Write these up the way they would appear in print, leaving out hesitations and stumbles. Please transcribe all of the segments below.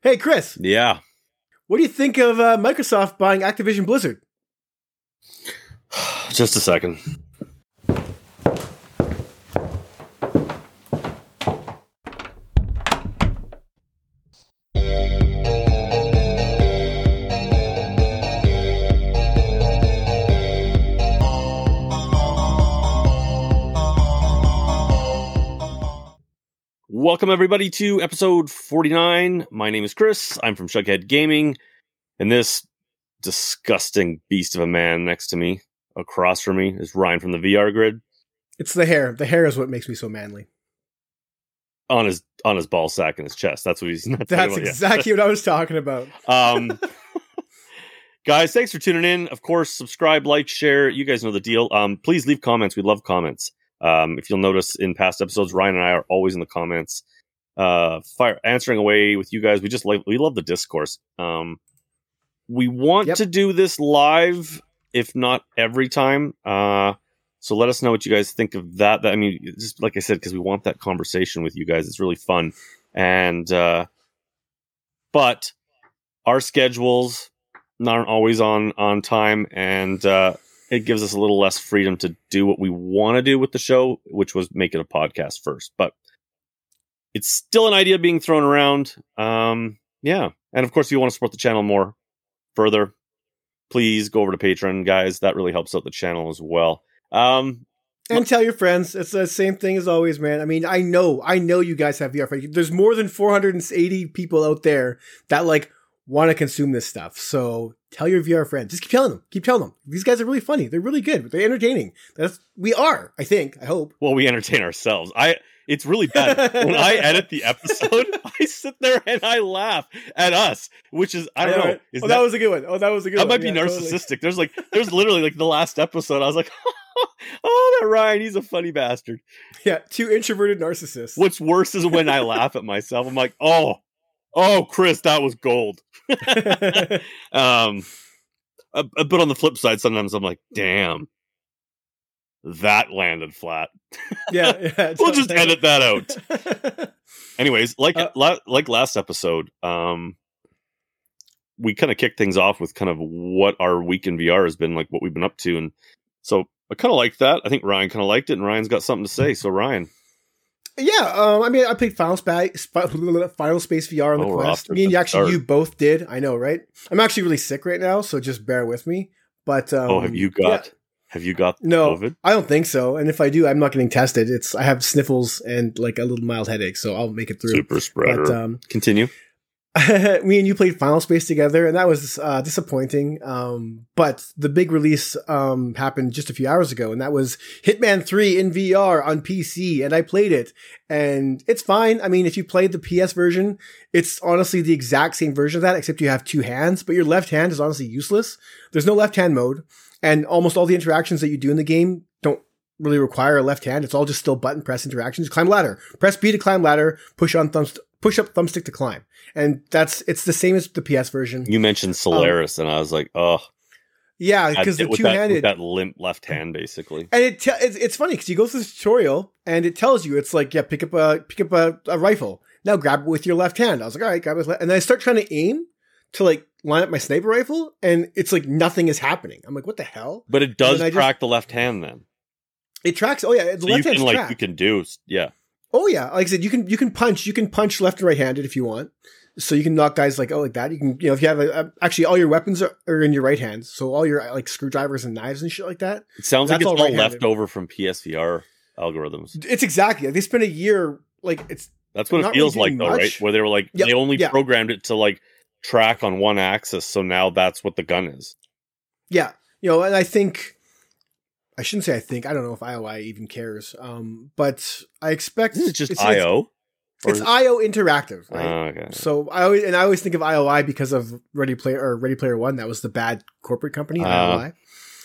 Hey, Chris. Yeah. What do you think of Microsoft buying Activision Blizzard? Just a second. Welcome, everybody, to episode 49. My name is Chris. I'm from Shughead Gaming. And this disgusting beast of a man next to me, across from me, is Ryan from the VR Grid. It's the hair. The hair is what makes me so manly. On his ball sack and his chest. That's what he's... That's exactly what I was talking about. Guys, thanks for tuning in. Of course, subscribe, like, share. You guys know the deal. Please leave comments. We love comments. If you'll notice in past episodes, Ryan and I are always in the comments, answering away with you guys. We love the discourse. We want to do this live, if not every time. So let us know what you guys think of that. I mean, just like I said, because we want that conversation with you guys. It's really fun. And, but our schedules aren't always on time, and, it gives us a little less freedom to do what we want to do with the show, which was make it a podcast first. But it's still an idea being thrown around. Yeah. And of course, if you want to support the channel more further, please go over to Patreon, guys. That really helps out the channel as well. And tell your friends. It's the same thing as always, man. I mean, I know you guys have VR friends. There's more than 480 people out there that want to consume this stuff. So tell your VR friends. Just keep telling them. These guys are really funny. They're really good. They're entertaining. We are, I think. I hope. Well, we entertain ourselves. It's really bad. When I edit the episode, I sit there and I laugh at us, which is, I don't know. Right? That was a good one. That might be narcissistic. Totally. There's literally the last episode, I was like, oh, that Ryan, he's a funny bastard. Yeah, two introverted narcissists. What's worse is when I laugh at myself. I'm like, oh, Chris, that was gold. But on the flip side, sometimes I'm like, damn, that landed flat. Yeah. We'll just edit that out. Anyways, like last episode, we kind of kicked things off with kind of what our week in VR has been, like what we've been up to. And so I kind of liked that. I think Ryan kind of liked it, and Ryan's got something to say. So Ryan. Yeah, I mean, I played Final Space VR on the Quest. Me and you both did. I know, right? I'm actually really sick right now, so just bear with me. But have you got no, COVID? I don't think so. And if I do, I'm not getting tested. I have sniffles and a little mild headache, so I'll make it through. Super spreader. But, continue. Me and you played Final Space together, and that was disappointing. But the big release happened just a few hours ago, and that was Hitman 3 in VR on PC, and I played it, and it's fine. I mean, if you played the PS version, it's honestly the exact same version of that, except you have two hands, but your left hand is honestly useless. There's no left hand mode, and almost all the interactions that you do in the game don't really require a left hand. It's all just still button press interactions. Climb ladder. Press B to climb ladder. Push up thumbstick to climb. And it's the same as the PS version. You mentioned Solaris, and I was like, oh. Yeah, because the two-handed... that limp left hand, basically. And it's funny, because you go through the tutorial, and it tells you, it's like, yeah, pick up a rifle. Now grab it with your left hand. I was like, all right, grab it with left. And then I start trying to aim to, line up my sniper rifle, and it's like nothing is happening. I'm like, what the hell? But it does track the left hand, then. It tracks, oh yeah, the left hand's tracked. You can do, yeah. Oh yeah, like I said, you can punch left and right handed if you want. So you can knock guys like that. You can, if you have actually all your weapons are in your right hand. So all your screwdrivers and knives and shit like that. It sounds like it's all left over from PSVR algorithms. It's exactly. They spent a year That's what it feels like, though, right? Where they were they only programmed it to track on one axis. So now that's what the gun is. Yeah, and I think. I shouldn't say I think. I don't know if IOI even cares. But I expect... Is it just IO? It's IO Interactive, right? Oh, okay. So I always think of IOI because of Ready Player One. That was the bad corporate company, IOI.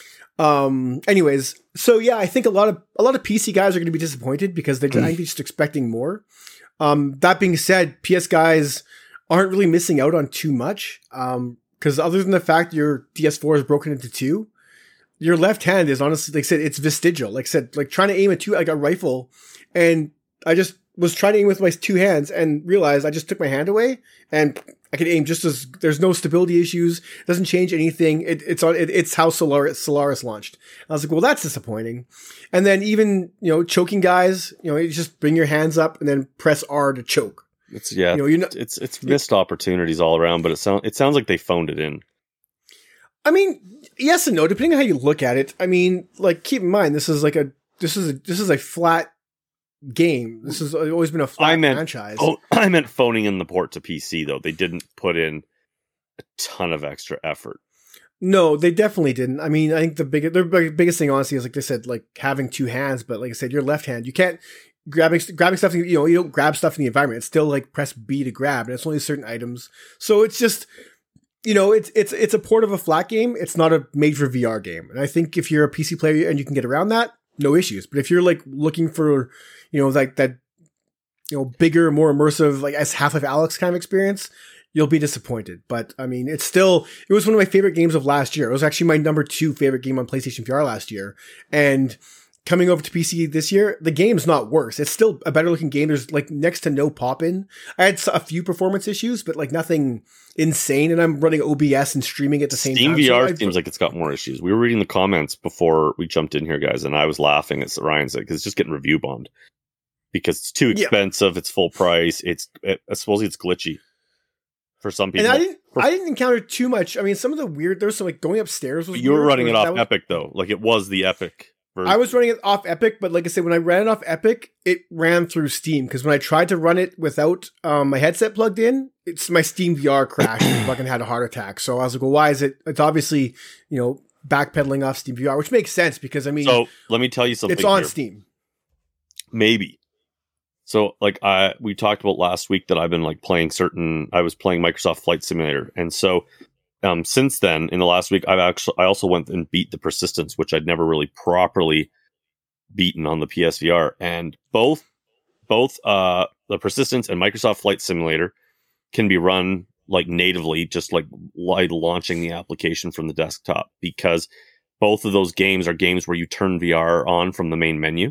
Anyways, so yeah, I think a lot of PC guys are going to be disappointed because they're just expecting more. That being said, PS guys aren't really missing out on too much. Because other than the fact your DS4 is broken into two, your left hand is honestly, like I said, it's vestigial. Like I said, trying to aim a rifle, and I just was trying to aim with my two hands and realized I just took my hand away and I could aim just as there's no stability issues. Doesn't change anything. It's how Solaris launched. I was like, well, that's disappointing. And then even, choking guys, you just bring your hands up and then press R to choke. It's it's missed opportunities all around, but it sounds like they phoned it in. I mean, yes and no, depending on how you look at it. I mean, like, keep in mind, this is a flat game. This has always been a flat franchise. Oh, I meant phoning in the port to PC, though. They didn't put in a ton of extra effort. No, they definitely didn't. I mean, I think their biggest thing, honestly, is like they said, like having two hands. But like I said, your left hand, you can't grabbing stuff. You don't grab stuff in the environment. It's still like press B to grab, and it's only certain items. So it's just, it's a port of a flat game. It's not a made for VR game. And I think if you're a PC player and you can get around that, no issues. But if you're like looking for, like that, bigger, more immersive, like as Half-Life Alyx kind of experience, you'll be disappointed. But I mean, it was one of my favorite games of last year. It was actually my number 2 favorite game on PlayStation VR last year. And coming over to PC this year, the game's not worse. It's still a better looking game. There's like next to no pop-in. I had a few performance issues, but like nothing insane. And I'm running OBS and streaming at the same time. Steam VR seems like it's got more issues. We were reading the comments before we jumped in here, guys, and I was laughing at Ryan said, because it's just getting review bombed. Because it's too expensive, It's full price. Supposedly it's glitchy for some people. And I didn't encounter too much. I mean, some of the weird, there's some like going upstairs was You were weird, running it off Epic though. Like it was the Epic version. I was running it off Epic, but like I said, when I ran it off Epic, it ran through Steam. Because when I tried to run it without my headset plugged in, my Steam VR crashed and fucking had a heart attack. So I was like, well, why is it? It's obviously, backpedaling off Steam VR, which makes sense because I mean, so let me tell you something. It's on here. Steam. Maybe. So like we talked about last week that I've been like I was playing Microsoft Flight Simulator. And so since then, in the last week, I also went and beat the Persistence, which I'd never really properly beaten on the PSVR. And both the Persistence and Microsoft Flight Simulator can be run like natively, just like launching the application from the desktop, because both of those games are games where you turn VR on from the main menu.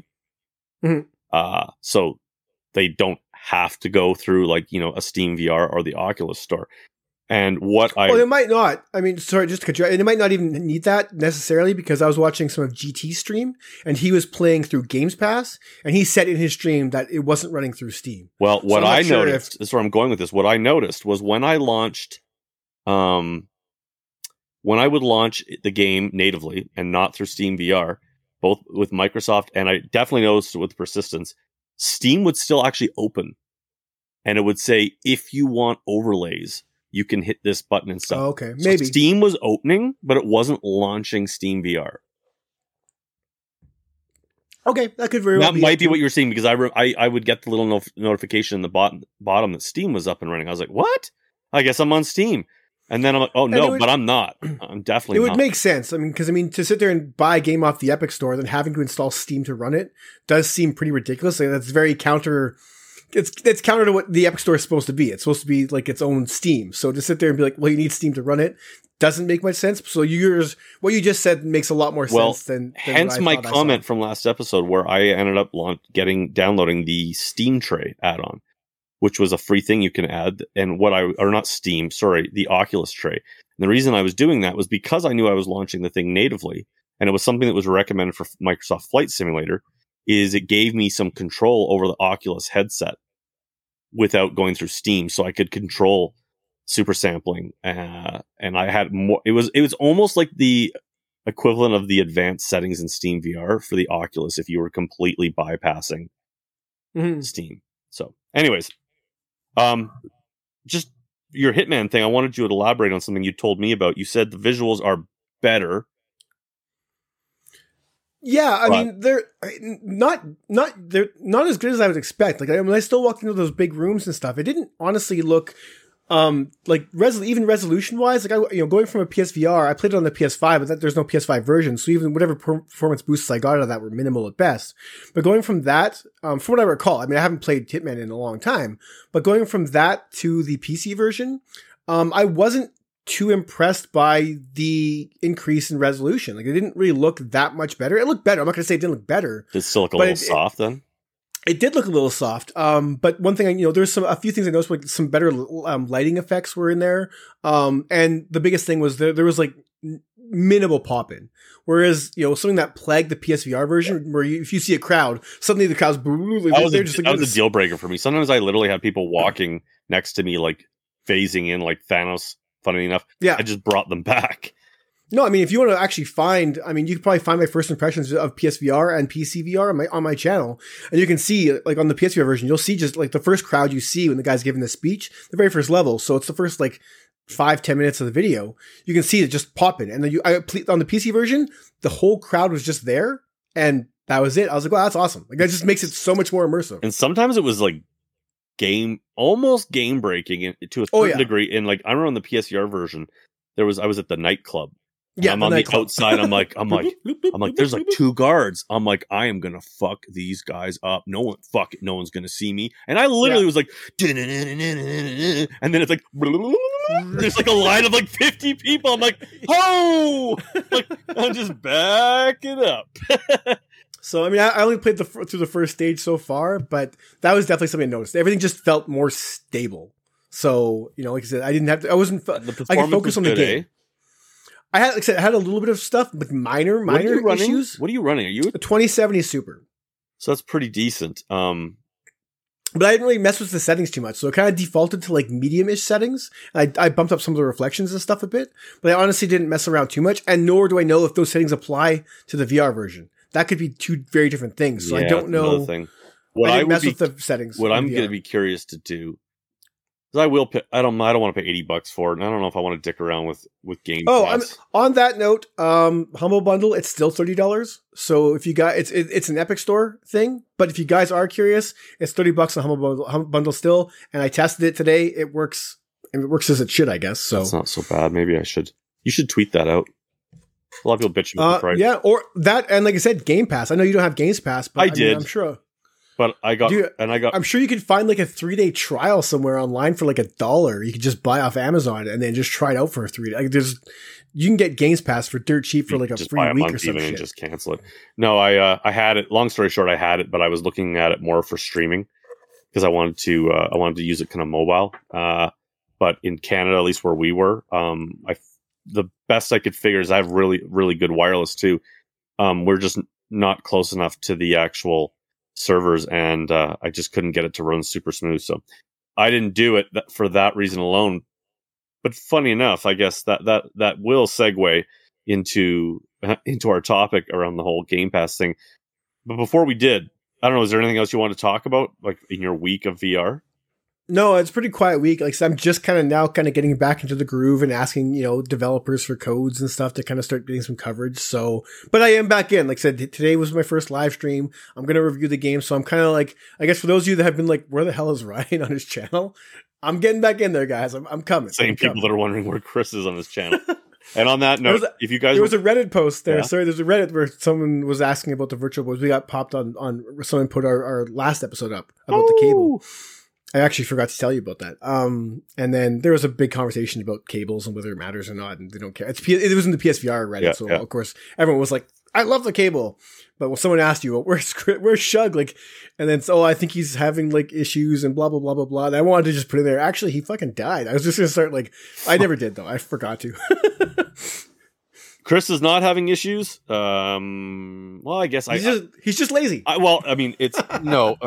Mm-hmm. So they don't have to go through like, a Steam VR or the Oculus Store. And well, it might not. I mean, sorry, just to cut you, and it might not even need that necessarily, because I was watching some of GT's stream and he was playing through Games Pass and he said in his stream that it wasn't running through Steam. Well, what I noticed, this is where I'm going with this. What I noticed was when I launched, when I would launch the game natively and not through Steam VR, both with Microsoft, and I definitely noticed it with Persistence, Steam would still actually open and it would say, if you want overlays, you can hit this button and stuff. Oh, okay, maybe. So Steam was opening, but it wasn't launching Steam VR. Okay, that could very well be. That might be what you're seeing, because I would get the little notification in the bottom that Steam was up and running. I was like, what? I guess I'm on Steam. And then I'm like, oh no, but I'm not. I'm definitely not. It would make sense. I mean, because to sit there and buy a game off the Epic Store, then having to install Steam to run it does seem pretty ridiculous. Like, that's very counter. It's counter to what the Epic Store is supposed to be. It's supposed to be like its own Steam. So to sit there and be like, well, you need Steam to run it, doesn't make much sense. So what you just said makes a lot more sense than hence my comment from last episode, where I ended up downloading the Steam Tray add-on, which was a free thing you can add, and the Oculus Tray. And the reason I was doing that was because I knew I was launching the thing natively, and it was something that was recommended for Microsoft Flight Simulator, is it gave me some control over the Oculus headset without going through Steam, so I could control super sampling, and I had more. It was almost like the equivalent of the advanced settings in Steam VR for the Oculus if you were completely bypassing Steam. So, anyways, just your Hitman thing, I wanted you to elaborate on something you told me about. You said the visuals are better. Yeah, I mean, they're not as good as I would expect. Like, when I still walked into those big rooms and stuff, it didn't honestly look like even resolution wise. Like, going from a PSVR, I played it on the PS5, but there's no PS5 version, so even whatever performance boosts I got out of that were minimal at best. But going from that, from what I recall, I mean, I haven't played Hitman in a long time, but going from that to the PC version, I wasn't too impressed by the increase in resolution. Like, it didn't really look that much better. It looked better. I'm not going to say it didn't look better. Did it still look a little soft then? It did look a little soft. But one thing, there's a few things I noticed, like some better lighting effects were in there. And the biggest thing was there was like minimal pop in. Whereas, something that plagued the PSVR version, where if you see a crowd, suddenly the crowd's that was a deal breaker for me. Sometimes I literally have people walking next to me, like phasing in, like Thanos. Funny enough, yeah, I just brought them back. No, I mean, if you want to actually find, you can probably find my first impressions of PSVR and PCVR on my channel, and you can see, like on the PSVR version, you'll see just like the first crowd you see when the guy's giving the speech, the very first level. So it's the first like 5-10 minutes of the video. You can see it just popping, and then on the PC version, the whole crowd was just there, and that was it. I was like, wow, that's awesome. Like that just makes it so much more immersive. And sometimes it was like almost game breaking to a certain degree. And like I remember on the PSVR version, I was at the nightclub. Yeah, I'm on the outside. I'm like, there's like 2 guards. I'm like, I am gonna fuck these guys up. No one's gonna see me. And I literally was like, and then it's like, there's like a line of like 50 people. I'm like, oh, like I'm just backing up. So I mean, I only played through the first stage so far, but that was definitely something I noticed. Everything just felt more stable. So like I said, I could focus on the game. I had a little bit of stuff, but minor issues. What are you running? Are you a 2070 Super? So that's pretty decent. But I didn't really mess with the settings too much, so it kind of defaulted to like medium-ish settings. I bumped up some of the reflections and stuff a bit, but I honestly didn't mess around too much, and nor do I know if those settings apply to the VR version. That could be 2 very different things, so I don't know. Thing. I didn't mess with the settings. What I'm going to be curious to do, because I will. I don't want to pay $80 for it, and I don't know if I want to dick around with Game Pass. On that note, Humble Bundle, it's still $30. So if you guys, it's an Epic Store thing, but if you guys are curious, it's $30 on Humble Bundle still. And I tested it today. It works, and it works as it should, I guess. So it's not so bad. Maybe I should. You should tweet that out. A lot of people bitching about the price. Yeah, or that, and like I said, Game Pass. I know you don't have Game Pass, but I did. I'm sure. But I'm sure you could find like a 3-day trial somewhere online for like $1. You could just buy off Amazon and then just try it out for a 3 day. Like you can get Games Pass for dirt cheap for like a free week or something. And just cancel it. No, I had it. Long story short, I had it, but I was looking at it more for streaming because I wanted to use it kind of mobile. But in Canada, at least where we were, the best I could figure is I have really, really good wireless too. We're just not close enough to the actual servers, and I just couldn't get it to run super smooth. So I didn't do it for that reason alone. But funny enough, I guess that will segue into our topic around the whole Game Pass thing. But before we did, I don't know, is there anything else you want to talk about, like in your week of VR? No, it's a pretty quiet week. Like, so I'm just kind of getting back into the groove and asking, developers for codes and stuff to kind of start getting some coverage. So, but I am back in. Like I said, today was my first live stream. I'm going to review the game. So I'm kind of like, I guess for those of you that have been like, where the hell is Ryan on his channel? I'm getting back in there, guys. I'm coming. People that are wondering where Chris is on his channel. And on that note, if you guys... There was a Reddit post there. Yeah. Sorry, there's a Reddit where someone was asking about the Virtual Boys. We got popped on someone put our last episode up about the cable. I actually forgot to tell you about that. And then there was a big conversation about cables and whether it matters or not, and they don't care. It was in the PSVR Reddit, of course everyone was like, "I love the cable," but when someone asked you, well, "Where's Shug?" Like, and then I think he's having like issues and blah blah blah blah blah. And I wanted to just put in there. Actually, he fucking died. I was just gonna start like, I never did though. I forgot to. Chris is not having issues. Well, I guess he's just lazy. It's no.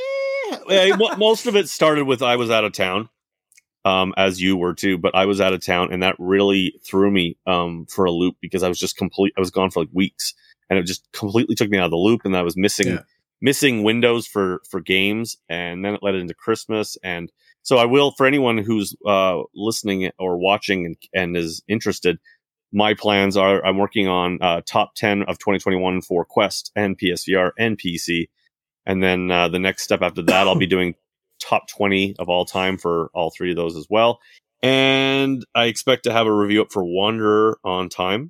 Most of it started with I was out of town, as you were too. But I was out of town, and that really threw me for a loop because I was just I was gone for like weeks, and it just completely took me out of the loop. And I was missing windows for games, and then it led into Christmas. And so I will, for anyone who's listening or watching and is interested. My plans are I'm working on top 10 of 2021 for Quest and PSVR and PC. And then the next step after that, I'll be doing top 20 of all time for all 3 of those as well. And I expect to have a review up for Wanderer on time.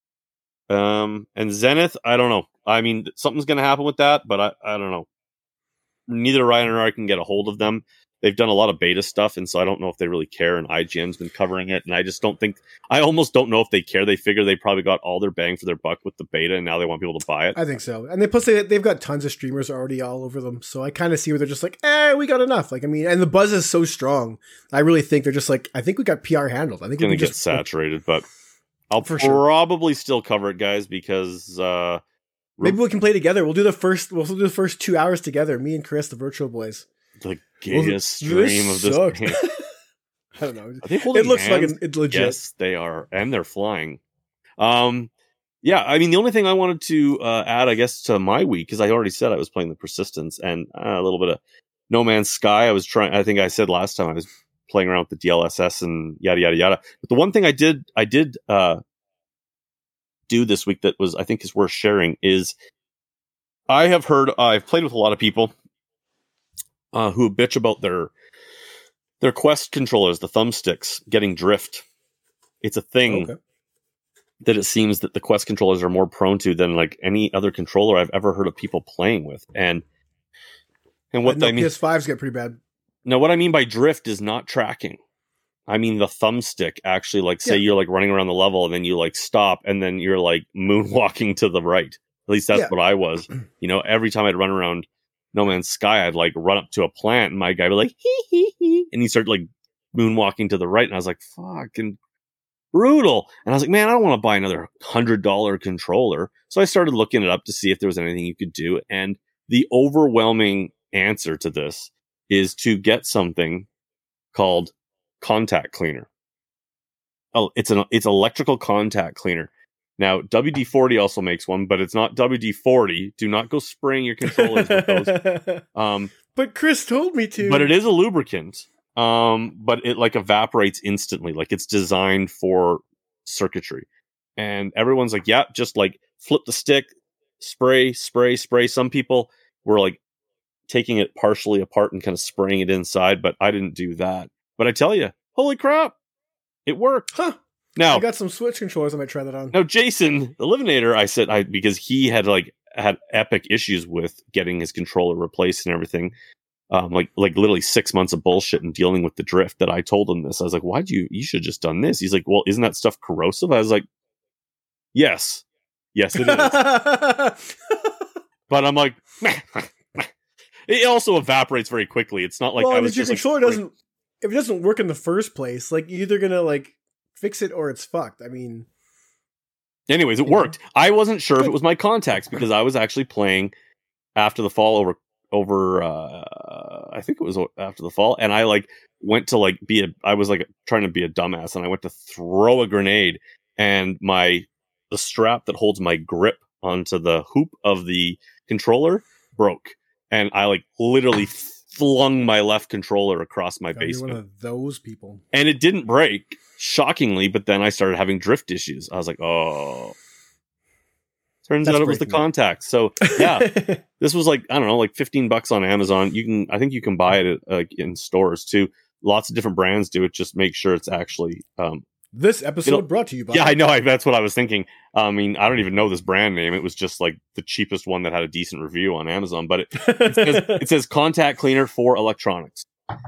And Zenith, I don't know. I mean, something's going to happen with that, but I don't know. Neither Ryan or I can get a hold of them. they've done a lot of beta stuff, and so I don't know if they really care, and IGN's been covering it, and I almost don't know if they care. They figure they probably got all their bang for their buck with the beta, and now they want people to buy it. I think so. And they've got tons of streamers already all over them, so I kind of see where they're just like, we got enough. Like, I mean, and the buzz is so strong. I really think they're just like, I think we got PR handled. I think It's going to we get saturated, but I'll for sure. probably still cover it, guys, because maybe we can play together. We'll do the first 2 hours together. Me and Chris, the Virtual Boys. The gayest stream of this game. I don't know. It looks hands? Like it's legit. Yes, they are, and they're flying. Yeah, I mean, the only thing I wanted to add, I guess, to my week, because I already said I was playing the Persistence and a little bit of No Man's Sky. I think I said last time I was playing around with the DLSS and yada yada yada. But the one thing I did do this week that I think is worth sharing is I've played with a lot of people who bitch about their Quest controllers, the thumbsticks, getting drift. It's a thing that it seems that the Quest controllers are more prone to than like any other controller I've ever heard of people playing with. And what I mean, PS5s get pretty bad. Now, what I mean by drift is not tracking. I mean the thumbstick actually, like, say you're like running around the level and then you like stop and then you're like moonwalking to the right. At least that's what I was. You know, every time I'd run around No Man's Sky, I'd like run up to a plant and my guy would like hee, and he started like moonwalking to the right, and I was like, fucking brutal. And I was like, man, I don't want to buy another $100 controller. So I started looking it up to see if there was anything you could do, and the overwhelming answer to this is to get something called contact cleaner. Oh, it's electrical contact cleaner. Now, WD-40 also makes one, but it's not WD-40. Do not go spraying your controllers with those. But Chris told me to. But it is a lubricant. But it like evaporates instantly. Like it's designed for circuitry. And everyone's like, yeah, just like flip the stick, spray. Some people were like taking it partially apart and kind of spraying it inside, but I didn't do that. But I tell you, holy crap, it worked. Huh. Now I got some Switch controllers. I might try that on. Now, Jason, the Eliminator, I said because he had epic issues with getting his controller replaced and everything. Like literally 6 months of bullshit and dealing with the drift, that I told him this. I was like, you should have just done this. He's like, well, isn't that stuff corrosive? I was like, yes, it is. But I'm like, it also evaporates very quickly. It's not like your controller doesn't. If it doesn't work in the first place, like you're either gonna like fix it or it's fucked. I mean, anyways, it worked. I wasn't sure if it was my contacts because I was actually playing After the Fall over I think it was After the Fall, and I like went to like I was like trying to be a dumbass, and I went to throw a grenade, and the strap that holds my grip onto the hoop of the controller broke, and I like literally flung my left controller across my basement. You're one of those people. And it didn't break, shockingly, but then I started having drift issues. I was like, oh. Turns out it was the contacts. So yeah, this was like, I don't know, like $15 on Amazon. I think you can buy it in stores too. Lots of different brands do it. Just make sure it's actually, this episode brought to you by. Yeah, I know. That's what I was thinking. I mean, I don't even know this brand name. It was just like the cheapest one that had a decent review on Amazon, but it says contact cleaner for electronics.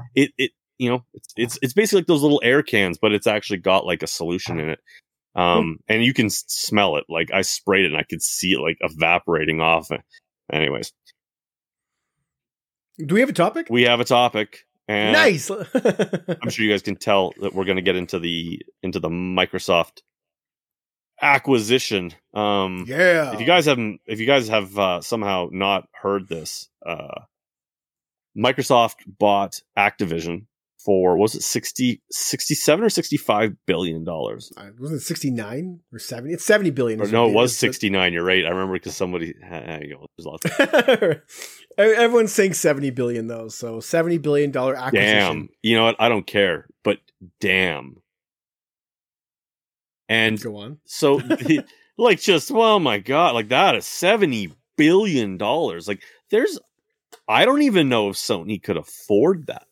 It's basically like those little air cans, but it's actually got like a solution in it. And you can smell it. Like I sprayed it and I could see it like evaporating off. Anyways. Do we have a topic? We have a topic. And nice. I'm sure you guys can tell that we're going to get into the Microsoft acquisition. Yeah. If you guys have somehow not heard this, Microsoft bought Activision for, was it 67 or $65 billion? Wasn't it 69 or 70? It's 70 billion. Or no, it was 69. You're right. I remember because somebody, there's lots of everyone's saying 70 billion though. So $70 billion acquisition. Damn. You know what? I don't care, but damn. And go on. So like just, oh my God, like that is $70 billion. Like I don't even know if Sony could afford that.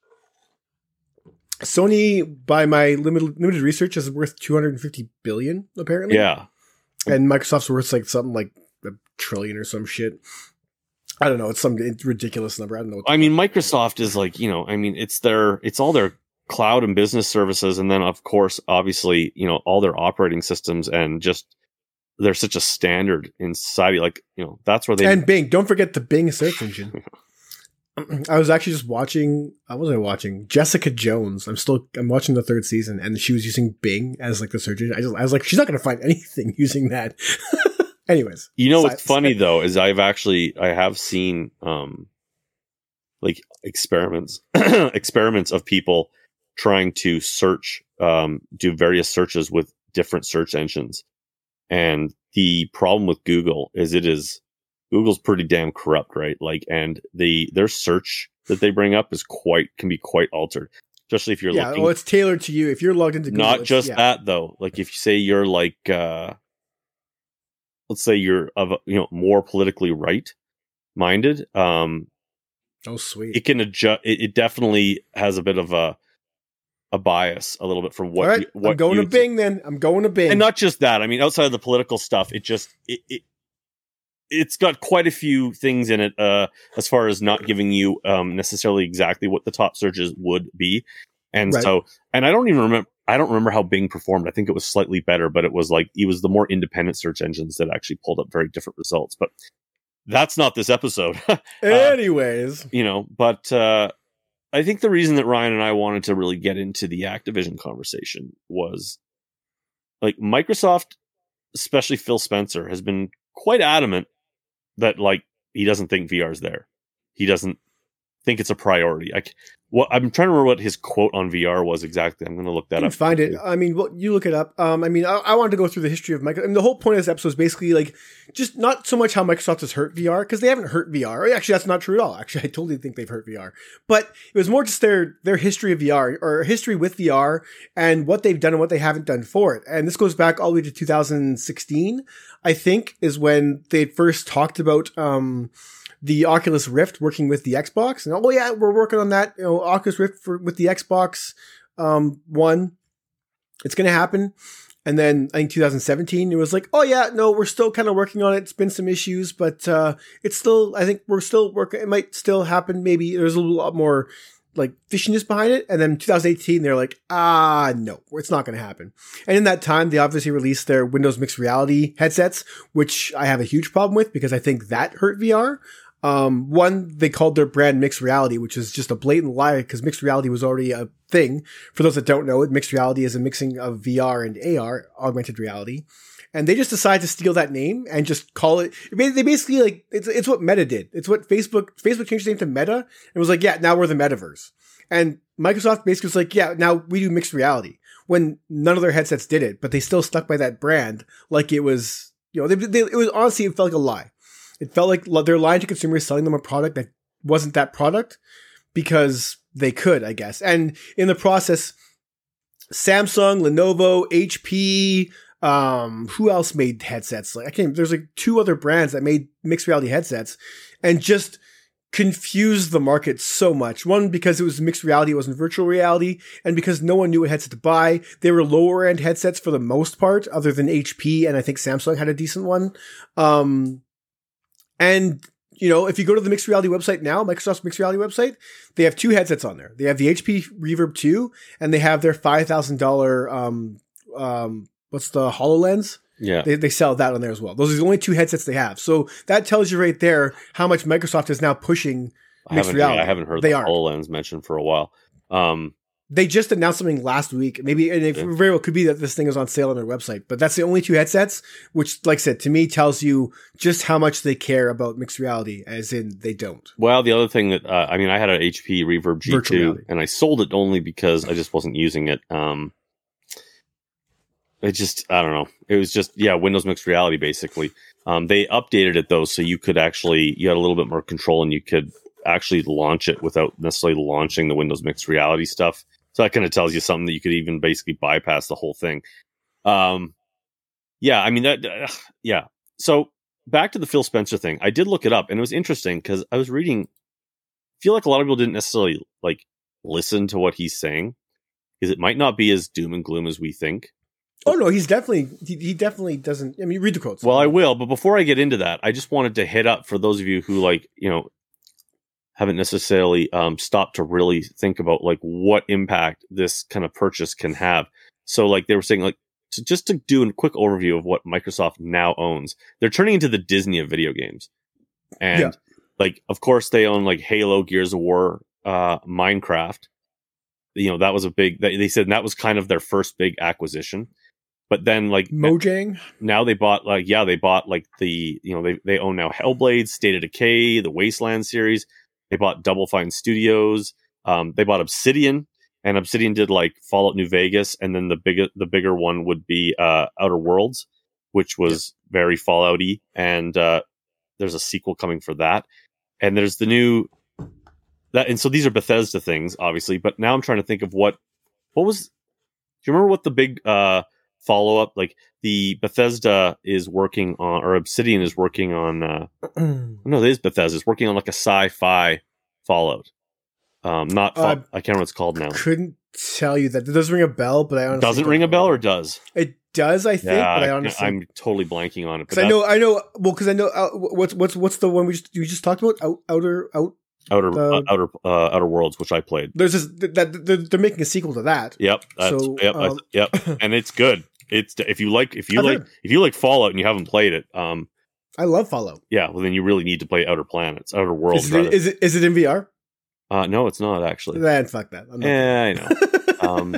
Sony, by my limited research, is worth 250 billion apparently. Yeah, and Microsoft's worth like something like $1 trillion or some shit. I don't know. It's some ridiculous number. I don't know. I mean, Microsoft is like, it's all their cloud and business services. And then, of course, obviously, all their operating systems, and just they're such a standard in society. Like, that's where they. And Bing. Don't forget the Bing search engine. I was actually just watching. I wasn't watching Jessica Jones. I'm watching the 3rd season, and she was using Bing as like the search engine. I was like, she's not going to find anything using that. Anyways, what's funny though is I have seen like experiments of people trying to search, do various searches with different search engines, and the problem with Google is Google's pretty damn corrupt, right? Like, and their search that they bring up can be quite altered, especially if you're looking. Well, it's tailored to you if you're logged into Google. Not just that though. Like, if you say you're like, let's say you're of more politically right minded, oh sweet, it can adjust. It definitely has a bit of a bias, a little bit from what. All right, I'm going to Bing then. I'm going to Bing, and not just that. I mean, outside of the political stuff, it's got quite a few things in it, as far as not giving you necessarily exactly what the top searches would be, and right. So, and I don't remember how Bing performed. I think it was slightly better, but it was the more independent search engines that actually pulled up very different results. But that's not this episode. Anyways, but I think the reason that Ryan and I wanted to really get into the Activision conversation was, like, Microsoft, especially Phil Spencer, has been quite adamant that, like, he doesn't think VR is there. He doesn't think it's a priority. I'm trying to remember what his quote on VR was exactly. I'm going to look that up. Find it. I mean, you look it up. I wanted to go through the history of Microsoft. I mean, the whole point of this episode is basically like just not so much how Microsoft has hurt VR, because they haven't hurt VR. Actually, that's not true at all. Actually, I totally think they've hurt VR. But it was more just their history of VR, or history with VR, and what they've done and what they haven't done for it. And this goes back all the way to 2016, I think, is when they first talked about the Oculus Rift working with the Xbox. And we're working on that. Oculus Rift with the Xbox One. It's going to happen. And then I think 2017, it was like, we're still kind of working on it. It's been some issues, but it's still, I think we're still working. It might still happen. Maybe there's a lot more like fishiness behind it. And then 2018, they're like, no, it's not going to happen. And in that time, they obviously released their Windows Mixed Reality headsets, which I have a huge problem with because I think that hurt VR. One, they called their brand Mixed Reality, which is just a blatant lie because Mixed Reality was already a thing. For those that don't know it, Mixed Reality is a mixing of VR and AR, augmented reality. And they just decided to steal that name and just call it. They basically, like, it's what Meta did. It's what Facebook changed the name to Meta and was like, now we're the metaverse. And Microsoft basically was like, now we do mixed reality, when none of their headsets did it, but they still stuck by that brand like it was, it was honestly, it felt like a lie. It felt like they're lying to consumers, selling them a product that wasn't that product because they could, I guess. And in the process, Samsung, Lenovo, HP, who else made headsets? There's like 2 other brands that made mixed reality headsets and just confused the market so much. One, because it was mixed reality, it wasn't virtual reality, and because no one knew what headset to buy. They were lower end headsets for the most part, other than HP, and I think Samsung had a decent one. And, if you go to the Mixed Reality website now, Microsoft's Mixed Reality website, they have 2 headsets on there. They have the HP Reverb 2, and they have their $5,000, what's the HoloLens? Yeah. They sell that on there as well. Those are the only 2 headsets they have. So that tells you right there how much Microsoft is now pushing mixed reality. I haven't heard the HoloLens mentioned for a while. They just announced something last week. Maybe, and it very well could be that this thing is on sale on their website, but that's the only 2 headsets, which, like I said, to me tells you just how much they care about mixed reality, as in they don't. Well, the other thing that, I had an HP Reverb G2 and I sold it only because I just wasn't using it. It just, I don't know. It was just, Windows Mixed Reality, basically. They updated it though, so you had a little bit more control and you could actually launch it without necessarily launching the Windows Mixed Reality stuff. So that kind of tells you something that you could even basically bypass the whole thing. So back to the Phil Spencer thing. I did look it up and it was interesting because I was reading, I feel like a lot of people didn't necessarily like listen to what he's saying because it might not be as doom and gloom as we think. Oh no, he definitely doesn't. I mean, read the quotes. Well, I will, but before I get into that, I just wanted to hit up for those of you who haven't necessarily stopped to really think about like what impact this kind of purchase can have. So like they were saying, like just to do a quick overview of what Microsoft now owns, they're turning into the Disney of video games. And like, of course they own like Halo, Gears of War, Minecraft. That was a big, they said that was kind of their first big acquisition. But then like Mojang, now they bought like the, they own now Hellblade, State of Decay, the Wasteland series. They bought Double Fine Studios. They bought Obsidian, and Obsidian did like Fallout New Vegas, and then the bigger one would be Outer Worlds, which was very Fallout-y, and there's a sequel coming for that. And there's the new that, and so these are Bethesda things, obviously. But now I'm trying to think of what was. Do you remember what the big follow-up, like the Bethesda is working on, or Obsidian is working on? No, it is Bethesda. It's working on like a sci-fi Fallout. I can't remember what it's called now. Couldn't tell you that. It does ring a bell, but I honestly doesn't ring a bell, or does it? Does, I think, but I honestly, I'm totally blanking on it. Because I know. Well, because I know what's the one we just talked about? Outer Worlds, which I played. There's this that they're making a sequel to that. Yep. Yep. And it's good. It's if you like Fallout and you haven't played it. I love Fallout. Yeah. Well, then you really need to play Outer Worlds. Is it in VR? No, it's not actually. Then fuck that. I know.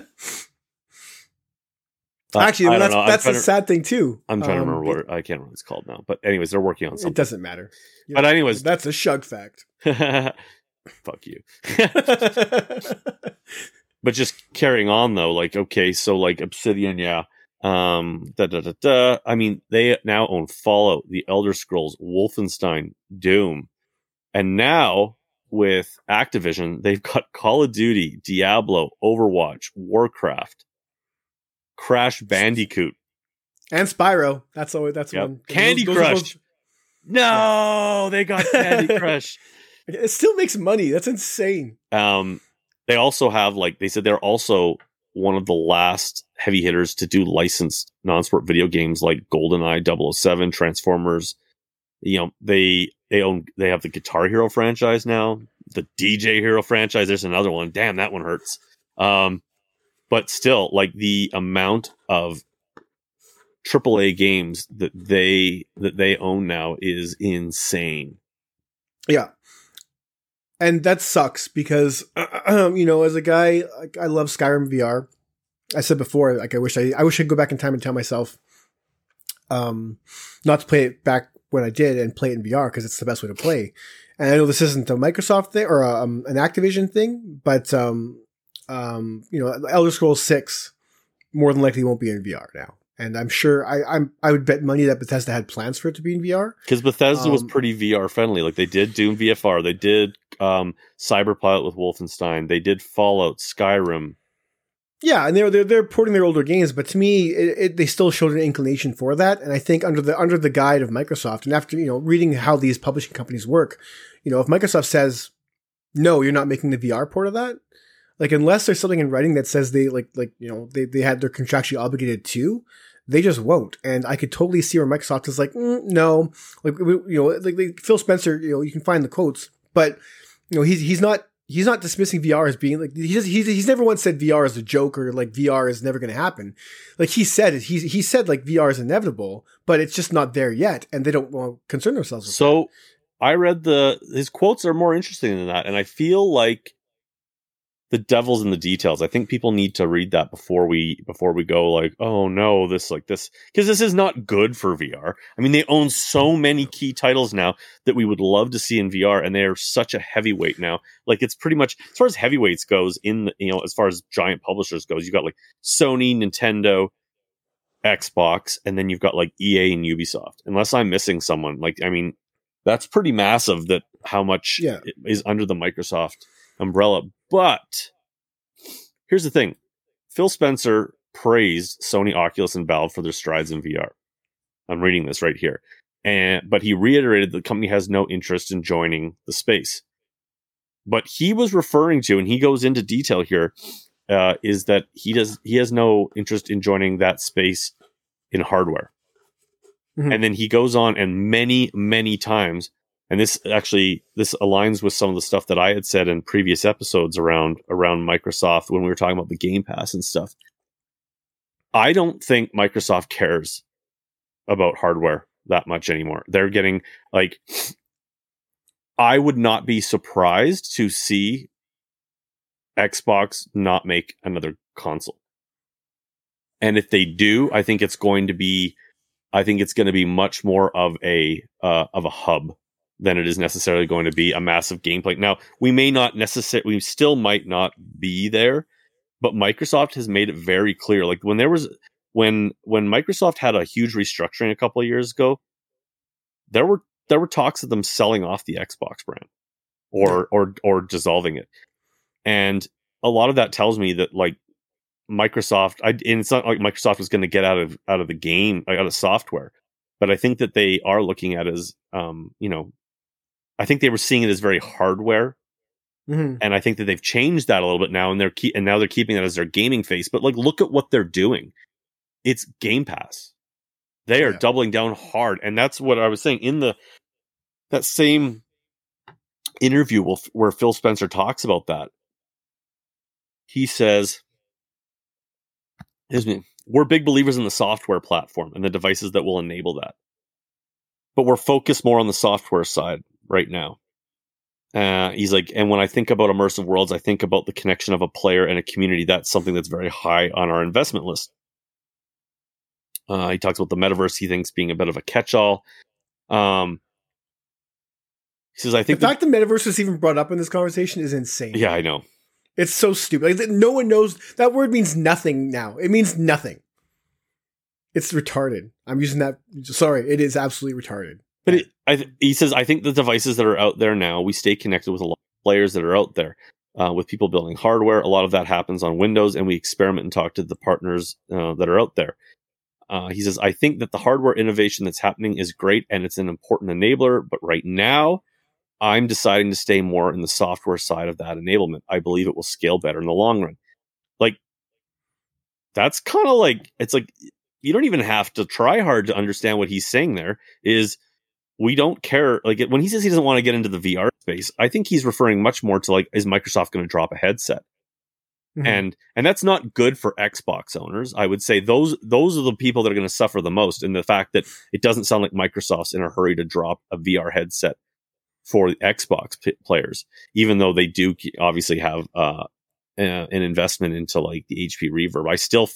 Actually, that's a sad thing too. I'm trying to remember what I can't remember what it's called now. But anyways, they're working on something. It doesn't matter. But anyways, that's a Shug fact. Fuck you. But just carrying on though, like okay, so like Obsidian, yeah. I mean, they now own Fallout, The Elder Scrolls, Wolfenstein, Doom, and now with Activision, they've got Call of Duty, Diablo, Overwatch, Warcraft, Crash Bandicoot, and Spyro. That's one. Candy Crush. No, they got Candy Crush. It still makes money. That's insane. They also have, like they said, they're also one of the last heavy hitters to do licensed non-sport video games like GoldenEye, 007, Transformers. They have the Guitar Hero franchise now, the DJ Hero franchise. There's another one. Damn, that one hurts. But still, like the amount of AAA games that they own now is insane. Yeah. And that sucks because, as a guy, like, I love Skyrim VR. I said before, like, I wish I'd go back in time and tell myself, not to play it back when I did and play it in VR because it's the best way to play. And I know this isn't a Microsoft thing or an Activision thing, but, Elder Scrolls 6 more than likely won't be in VR now. And I'm sure I would bet money that Bethesda had plans for it to be in VR. Because Bethesda was pretty VR friendly. Like they did Doom VFR, they did Cyberpilot with Wolfenstein, they did Fallout, Skyrim. Yeah, and they're porting their older games, but to me, they still showed an inclination for that. And I think under the guide of Microsoft, and after reading how these publishing companies work, if Microsoft says no, you're not making the VR port of that. Like, unless there's something in writing that says they they had they're contractually obligated to, they just won't. And I could totally see where Microsoft is like, no, like Phil Spencer, you can find the quotes, but he's not dismissing VR as being like he's never once said VR is a joke or like VR is never going to happen. Like he said like VR is inevitable, but it's just not there yet, and they don't want to concern themselves with that. I read his quotes are more interesting than that, and I feel like the devil's in the details. I think people need to read that before we go like, oh no, this, because this is not good for VR. I mean, they own so many key titles now that we would love to see in VR, and they are such a heavyweight now. Like, it's pretty much, as far as heavyweights goes, as far as giant publishers goes, you've got like Sony, Nintendo, Xbox, and then you've got like EA and Ubisoft. Unless I'm missing someone, that's pretty massive. That how much is under the Microsoft umbrella. But here's the thing. Phil Spencer praised Sony, Oculus, and Valve for their strides in VR. I'm reading this right here. But he reiterated the company has no interest in joining the space. But he was referring to, and he goes into detail here, is that he has no interest in joining that space in hardware. Mm-hmm. And then he goes on and many times, and this aligns with some of the stuff that I had said in previous episodes around Microsoft when we were talking about the Game Pass and stuff. I don't think Microsoft cares about hardware that much anymore. They're getting like, I would not be surprised to see Xbox not make another console. And if they do, I think it's going to be much more of a hub than it is necessarily going to be a massive gameplay. Now, we still might not be there, but Microsoft has made it very clear. Like when Microsoft had a huge restructuring a couple of years ago, there were talks of them selling off the Xbox brand or dissolving it. And a lot of that tells me that like Microsoft, and it's not like Microsoft was going to get out of the game, like out of software, but I think that they are looking at it as, I think they were seeing it as very hardware, and I think that they've changed that a little bit now, and now they're keeping that as their gaming face. But like, look at what they're doing; it's Game Pass. They are doubling down hard, and that's what I was saying in that same interview where Phil Spencer talks about that. He says, we're big believers in the software platform and the devices that will enable that. But we're focused more on the software side right now. He's like, and when I think about immersive worlds, I think about the connection of a player and a community. That's something that's very high on our investment list. He talks about the metaverse, he thinks being a bit of a catch-all. He says, I think the fact the metaverse was even brought up in this conversation is insane. Yeah, I know. It's so stupid. Like, no one knows. That word means nothing now. It means nothing. It's retarded. I'm using that. Sorry, it is absolutely retarded. But he says, I think the devices that are out there now, we stay connected with a lot of players that are out there, with people building hardware. A lot of that happens on Windows, and we experiment and talk to the partners that are out there. He says, I think that the hardware innovation that's happening is great, and it's an important enabler. But right now, I'm deciding to stay more in the software side of that enablement. I believe it will scale better in the long run. Like, that's kind of like, it's like, you don't even have to try hard to understand what he's saying there is we don't care. Like when he says he doesn't want to get into the VR space, I think he's referring much more to like, is Microsoft going to drop a headset? Mm-hmm. And that's not good for Xbox owners. I would say those are the people that are going to suffer the most. And the fact that it doesn't sound like Microsoft's in a hurry to drop a VR headset for Xbox players, even though they do obviously have an investment into like the HP Reverb.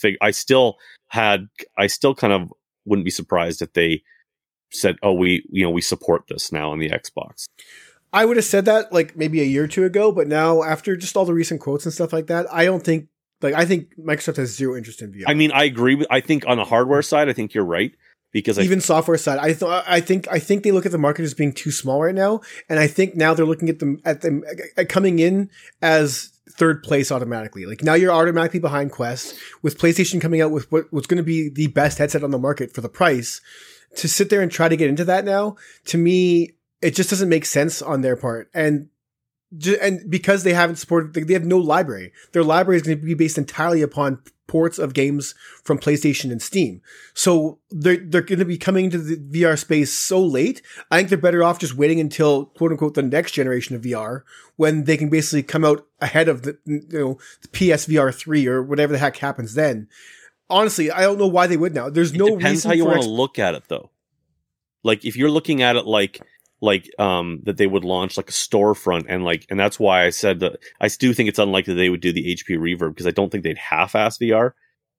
I still kind of wouldn't be surprised if they said, "Oh, we support this now on the Xbox." I would have said that like maybe a year or two ago, but now after just all the recent quotes and stuff like that, I think Microsoft has zero interest in VR. I mean, I agree. I think on the hardware side, I think you're right. Because even software side, I think they look at the market as being too small right now, and I think now they're looking at them coming in as third place automatically. Like now you're automatically behind Quest, with PlayStation coming out with what's going to be the best headset on the market for the price. To sit there and try to get into that now, to me, it just doesn't make sense on their part. And because they haven't supported, they have no library. Their library is going to be based entirely upon ports of games from PlayStation and Steam. So they're going to be coming into the VR space so late. I think they're better off just waiting until quote unquote the next generation of VR, when they can basically come out ahead of the PSVR 3 or whatever the heck happens then. Honestly, I don't know why they would now. There's no reason. Depends how you want to look at it though. Like if you're looking at it like that they would launch like a storefront and that's why I said that I do think it's unlikely they would do the HP Reverb, because I don't think they'd half-ass VR.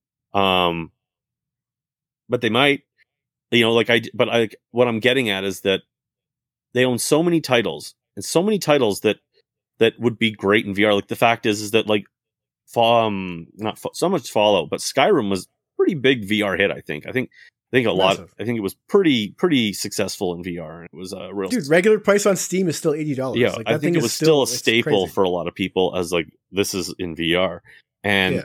But they might, what I'm getting at is that they own so many titles that would be great in VR. Like the fact is that like not so much Fallout, but Skyrim was pretty big VR hit. I think a lot. I think it was pretty successful in VR. It was a real regular price on Steam is still $80. Yeah, I think it was still a staple for a lot of people as like this is in VR, and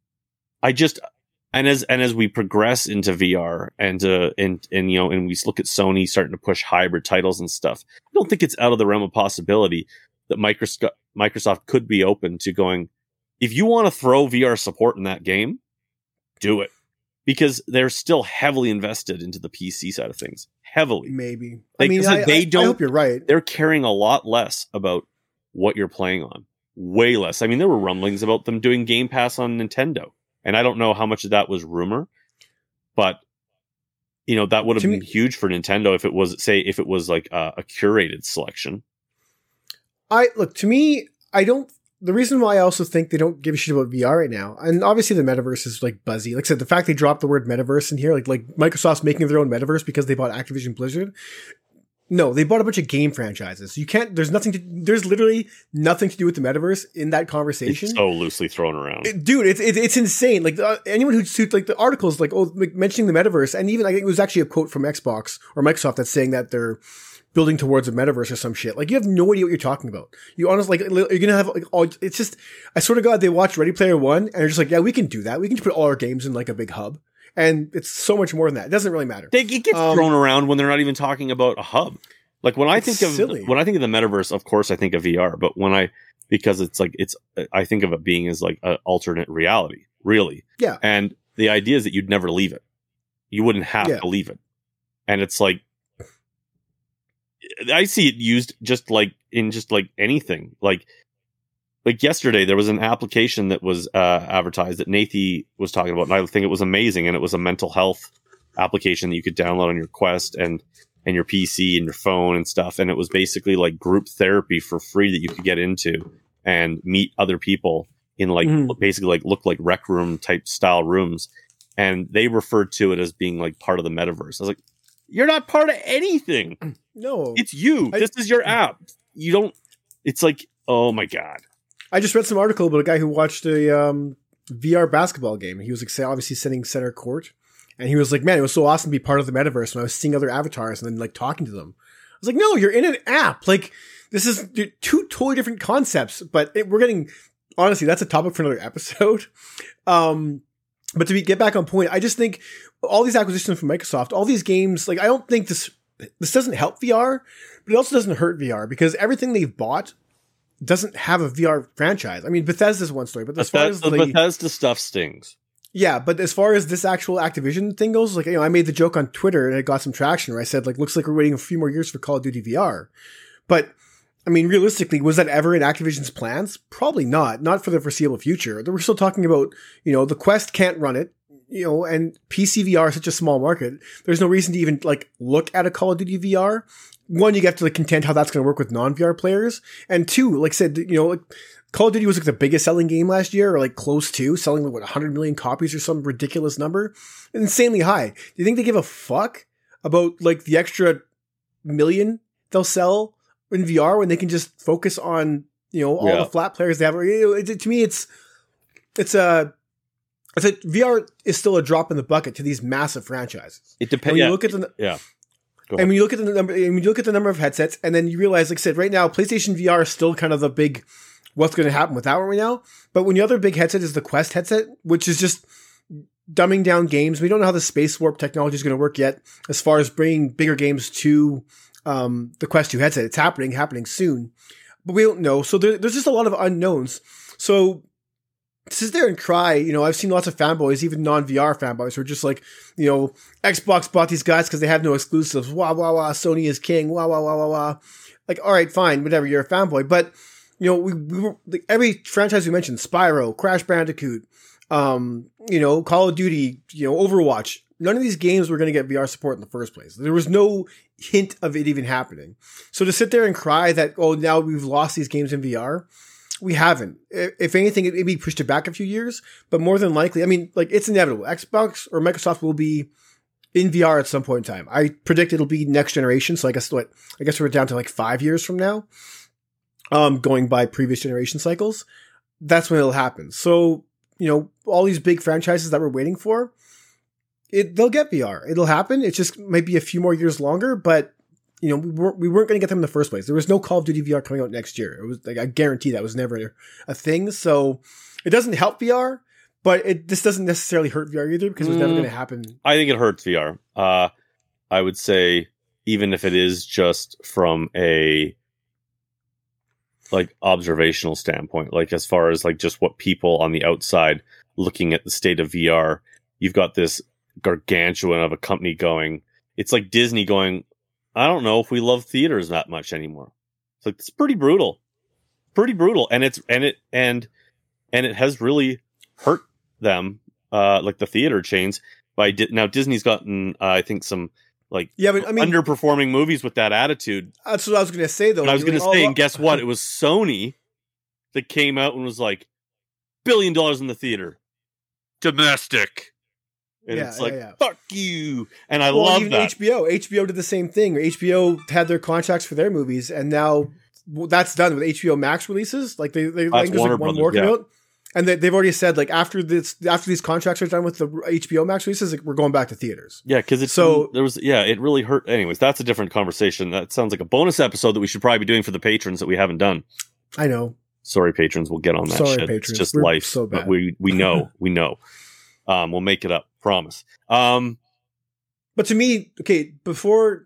as we progress into VR and we look at Sony starting to push hybrid titles and stuff, I don't think it's out of the realm of possibility that Microsoft could be open to going, if you want to throw VR support in that game, do it. Because they're still heavily invested into the PC side of things. Heavily. Maybe. I hope you're right. They're caring a lot less about what you're playing on. Way less. I mean, there were rumblings about them doing Game Pass on Nintendo. And I don't know how much of that was rumor. But, that would have been huge for Nintendo if it was like a curated selection. To me, the reason why I also think they don't give a shit about VR right now, and obviously the metaverse is like buzzy. Like I said, the fact they dropped the word metaverse in here, like Microsoft's making their own metaverse because they bought Activision Blizzard. No, they bought a bunch of game franchises. There's literally nothing to do with the metaverse in that conversation. It's so loosely thrown around. It's insane. Like anyone who's like the articles, like mentioning the metaverse, and even I think it was actually a quote from Xbox or Microsoft that's saying that they're building towards a metaverse or some shit. Like you have no idea what you're talking about. You honestly, like, you're gonna have like all. It's just, I swear to God, they watched Ready Player One and they're just like, yeah, we can do that. We can just put all our games in like a big hub, and it's so much more than that. It doesn't really matter. It gets thrown around when they're not even talking about a hub. Like when I think of the metaverse, of course I think of VR, but because I think of it being as like an alternate reality, really. Yeah. And the idea is that you'd never leave it. You wouldn't have to leave it. And it's like, I see it used just like anything. Like yesterday, there was an application that was advertised that Nathy was talking about, and I think it was amazing. And it was a mental health application that you could download on your Quest and your PC and your phone and stuff. And it was basically like group therapy for free that you could get into and meet other people in like basically like look like rec room type style rooms. And they referred to it as being like part of the metaverse. I was like, you're not part of anything. No, it's you. This is your app. You don't. It's like, oh my God. I just read some article about a guy who watched a VR basketball game. He was like, obviously sitting center court, and he was like, "Man, it was so awesome to be part of the metaverse." When I was seeing other avatars and then like talking to them, I was like, "No, you're in an app. Like this is two totally different concepts." But we're getting, honestly, that's a topic for another episode. But to get back on point, I just think all these acquisitions from Microsoft, all these games, like I don't think this doesn't help VR, but it also doesn't hurt VR because everything they've bought doesn't have a VR franchise. I mean, Bethesda's one story, but as far as the Bethesda stuff stings. Yeah, but as far as this actual Activision thing goes, like, I made the joke on Twitter and it got some traction where I said, like, looks like we're waiting a few more years for Call of Duty VR. But I mean, realistically, was that ever in Activision's plans? Probably not. Not for the foreseeable future. We're still talking about, the Quest can't run it, and PC VR is such a small market. There's no reason to even, like, look at a Call of Duty VR. One, you have to, like, contend how that's going to work with non-VR players. And two, like I said, like, Call of Duty was, like, the biggest selling game last year, or, like, close to, selling, like, 100 million copies or some ridiculous number. Insanely high. Do you think they give a fuck about, like, the extra million they'll sell in VR when they can just focus on, all the flat players they have? To me, it's VR is still a drop in the bucket to these massive franchises. It depends. You look at and when you look at the number of headsets, and then you realize, like I said, right now, PlayStation VR is still kind of the big, what's going to happen with that one right now. But when the other big headset is the Quest headset, which is just dumbing down games. We don't know how the Space Warp technology is going to work yet, as far as bringing bigger games to the Quest 2 headset. It's happening soon, but we don't know. So there's just a lot of unknowns. So to sit there and cry, I've seen lots of fanboys, even non-VR fanboys, who are just like, Xbox bought these guys because they have no exclusives. Wah, wah, wah. Sony is king. Wah, wah, wah, wah, wah. Like, all right, fine, whatever. You're a fanboy. But, we were, like, every franchise we mentioned, Spyro, Crash Bandicoot, Call of Duty, Overwatch, none of these games were going to get VR support in the first place. There was no hint of it even happening. So to sit there and cry that, now we've lost these games in VR, we haven't. If anything, it maybe pushed it back a few years, but more than likely, I mean, like, it's inevitable. Xbox or Microsoft will be in VR at some point in time. I predict it'll be next generation. So I guess we're down to like 5 years from now, going by previous generation cycles. That's when it'll happen. So, all these big franchises that we're waiting for, they'll get VR. It'll happen. It just might be a few more years longer, but we weren't going to get them in the first place. There was no Call of Duty VR coming out next year. It was like, I guarantee that was never a thing. So it doesn't help VR, but this doesn't necessarily hurt VR either because it was never going to happen. I think it hurts VR. I would say even if it is just from a like observational standpoint, like as far as like just what people on the outside looking at the state of VR, you've got this gargantuan of a company going. It's like Disney going, I don't know if we love theaters that much anymore. It's like, it's pretty brutal, and it has really hurt them, like the theater chains. Now Disney's gotten, I think, some like but I mean, underperforming movies with that attitude. That's what I was going to say, though. And I was going to say, and guess what? It was Sony that came out and was like, $1 billion in the theater, domestic. And it's like, fuck you. And I love even that. HBO did the same thing. HBO had their contracts for their movies, and now that's done with HBO Max releases. Like there's like one more coming out. And they've already said, like, after these contracts are done with the HBO Max releases, like, we're going back to theaters. Yeah, because it really hurt. Anyways, that's a different conversation. That sounds like a bonus episode that we should probably be doing for the patrons that we haven't done. I know. Sorry, patrons. We'll get on that shit. Patrons. It's just life. So bad. But we know. We'll make it up. Promise. But to me, okay, before...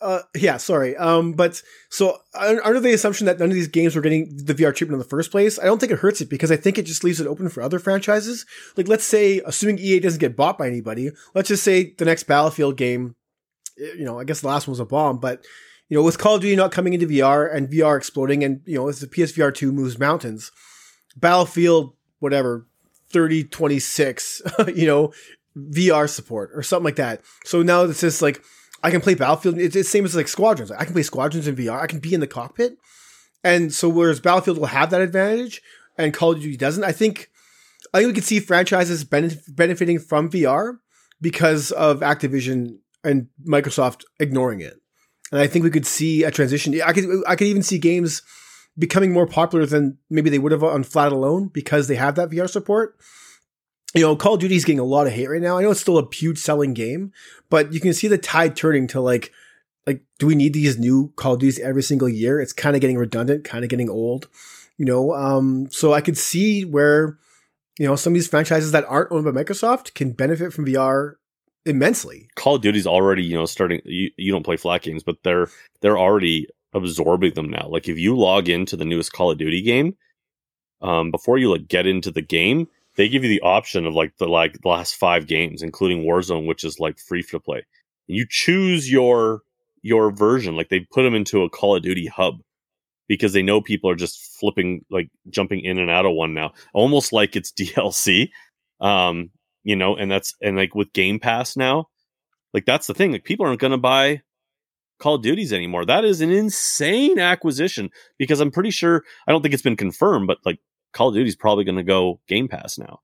but so under the assumption that none of these games were getting the VR treatment in the first place, I don't think it hurts it, because I think it just leaves it open for other franchises. Like, let's say, assuming EA doesn't get bought by anybody, let's just say the next Battlefield game, I guess the last one was a bomb, but, with Call of Duty not coming into VR and VR exploding, and, as the PSVR 2 moves mountains, Battlefield, whatever, 3026, VR support or something like that. So now it's just like, I can play Battlefield. It's the same as like Squadrons. I can play Squadrons in VR. I can be in the cockpit. And so whereas Battlefield will have that advantage and Call of Duty doesn't, I think we could see franchises benefiting from VR because of Activision and Microsoft ignoring it. And I think we could see a transition. I could even see games becoming more popular than maybe they would have on flat alone because they have that VR support. Call of Duty is getting a lot of hate right now. I know it's still a huge selling game, but you can see the tide turning to like, do we need these new Call of Duties every single year? It's kind of getting redundant, kind of getting old, so I could see where, some of these franchises that aren't owned by Microsoft can benefit from VR immensely. Call of Duty's already, starting, you don't play flat games, but they're already absorbing them now. Like if you log into the newest Call of Duty game, before you get into the game, they give you the option of the last 5 games, including Warzone, which is like free to play. And you choose your version. Like they put them into a Call of Duty hub because they know people are just jumping in and out of one now, almost like it's DLC. And like with Game Pass now, like that's the thing. Like people aren't going to buy Call of Duties anymore. That is an insane acquisition because I'm pretty sure, I don't think it's been confirmed, but like Call of Duty is probably going to go Game Pass now.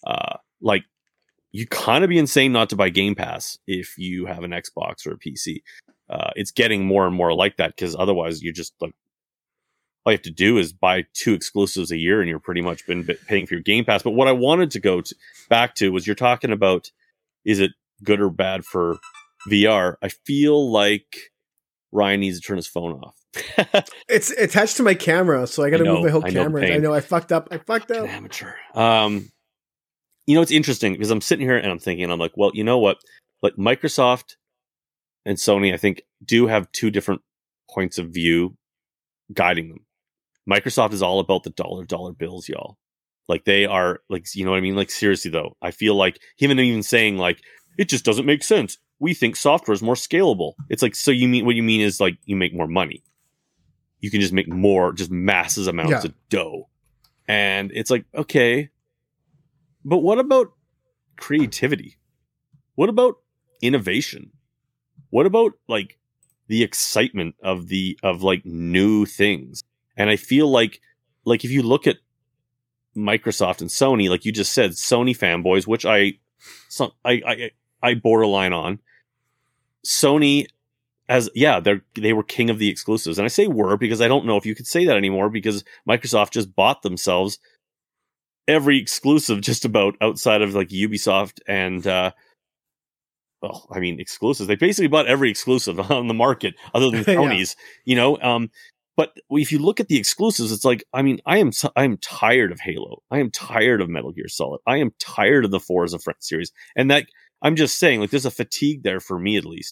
You kind of be insane not to buy Game Pass if you have an Xbox or a PC. It's getting more and more like that because otherwise you're just like, all you have to do is buy 2 exclusives a year and you're pretty much been paying for your Game Pass. But what I wanted to go back to was you're talking about, is it good or bad for VR? I feel like Ryan needs to turn his phone off. It's attached to my camera, so I got to move my whole camera. I know I fucked up. Fucking amateur. It's interesting because I'm sitting here and I'm thinking, I'm like, well, you know what? Like Microsoft and Sony, I think, do have 2 different points of view guiding them. Microsoft is all about the dollar bills, y'all. Like they are, like, you know what I mean? Like seriously though, I feel like even saying like it just doesn't make sense. We think software is more scalable. It's like, so what you mean is like you make more money. You can just make more, just massive amounts of dough. And it's like, okay, but what about creativity? What about innovation? What about like the excitement of new things? And I feel like if you look at Microsoft and Sony, like you just said, Sony fanboys, which I borderline on. Sony, they were king of the exclusives. And I say were because I don't know if you could say that anymore because Microsoft just bought themselves every exclusive just about outside of like Ubisoft and, exclusives. They basically bought every exclusive on the market other than Sony's, but if you look at the exclusives, it's like, I am tired of Halo. I am tired of Metal Gear Solid. I am tired of the Forza series. And that I'm just saying, like, there's a fatigue there for me, at least.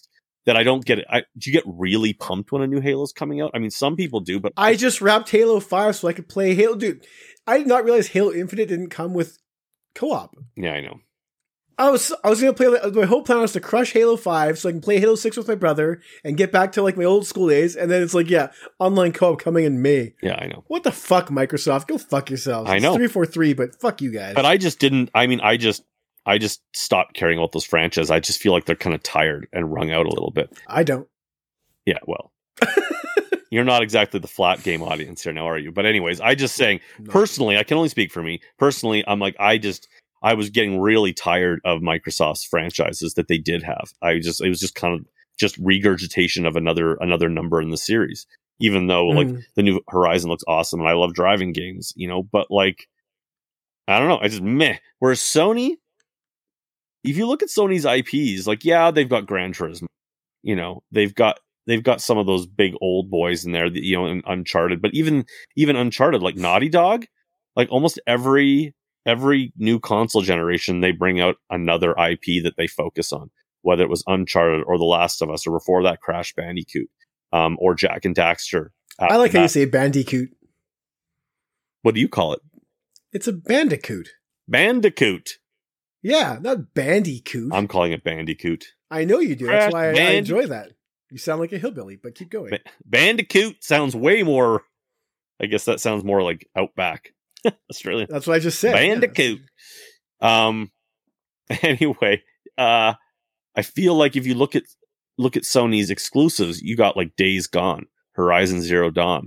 that I don't get it. Do you get really pumped when a new Halo's coming out? I mean, some people do, but I just wrapped Halo 5 so I could play Halo. Dude, I did not realize Halo Infinite didn't come with co-op. yeah, I know. I was gonna play. My whole plan was to crush Halo 5 so I can play Halo 6 with my brother and get back to like my old school days. And then it's like, yeah, online co-op coming in May. Yeah, I know. What the fuck, Microsoft? Go fuck yourselves. I know. It's 343, but fuck you guys. But I just didn't. I mean, I just stopped caring about those franchises. I just feel like they're kind of tired and wrung out a little bit. I don't. Yeah, well, you're not exactly the flat game audience here now, are you? But anyways, I just saying personally, I can only speak for me. Personally, I'm like, I was getting really tired of Microsoft's franchises that they did have. It was just kind of just regurgitation of another number in the series. Even though like the new Horizon looks awesome and I love driving games, you know, but like I don't know, I just meh. Whereas Sony, if you look at Sony's IPs, like yeah, they've got Gran Turismo, you know, they've got some of those big old boys in there, that, you know, in Uncharted, but even Uncharted, like Naughty Dog, like almost every new console generation, they bring out another IP that they focus on, whether it was Uncharted or The Last of Us, or before that, Crash Bandicoot, or Jak and Daxter. I like how you say Bandicoot. What do you call it? It's a Bandicoot. Bandicoot. Yeah, not Bandicoot. I'm calling it Bandicoot. I know you do. That's why I enjoy that. You sound like a hillbilly, but keep going. Bandicoot sounds way more. I guess that sounds more like Outback. Australia. That's what I just said. Bandicoot. Yeah. Anyway, I feel like if you look at Sony's exclusives, you got like Days Gone, Horizon Zero Dawn,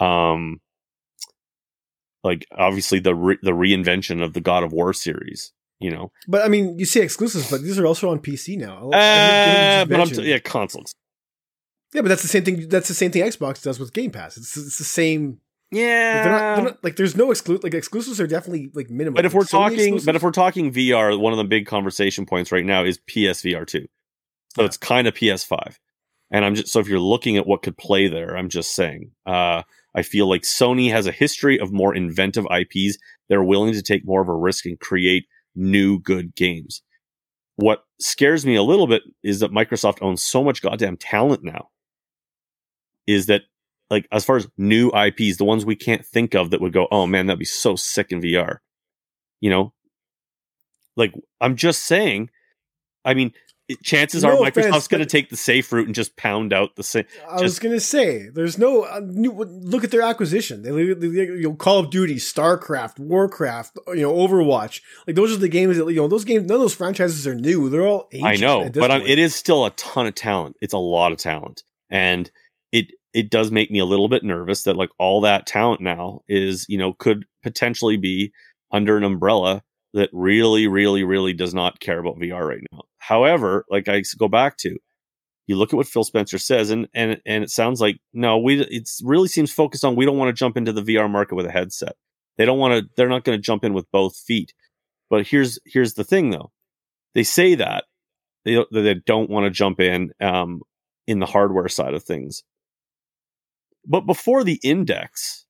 like obviously the reinvention of the God of War series, you know. But I mean, you say exclusives, but these are also on PC now. But consoles. Yeah, but that's the same thing. That's the same thing Xbox does with Game Pass. It's the same. Yeah, they're not like there's no exclusives are definitely like minimum. But if we're talking VR, one of the big conversation points right now is PSVR 2. So it's kind of PS5. And so if you're looking at what could play there, I'm just saying, I feel like Sony has a history of more inventive IPs. They're willing to take more of a risk and create new good games. What scares me a little bit is that Microsoft owns so much goddamn talent now. Is that, like, as far as new IPs, the ones we can't think of that would go, oh man, that'd be so sick in VR. You know? Like, I'm just saying, I mean, chances are Microsoft's going to take the safe route and just pound out the same. I was going to say, there's no look at their acquisition. They Call of Duty, StarCraft, Warcraft, Overwatch. Like those are the games that those games. None of those franchises are new. They're all ancient. I know, but it is still a ton of talent. It's a lot of talent, and it does make me a little bit nervous that like all that talent now is could potentially be under an umbrella that really, really, really does not care about VR right now. However, like I go back to, you look at what Phil Spencer says, and it sounds like it really seems focused on we don't want to jump into the VR market with a headset. They're not going to jump in with both feet. But here's the thing though, they say that they don't want to jump in the hardware side of things. But before the Index,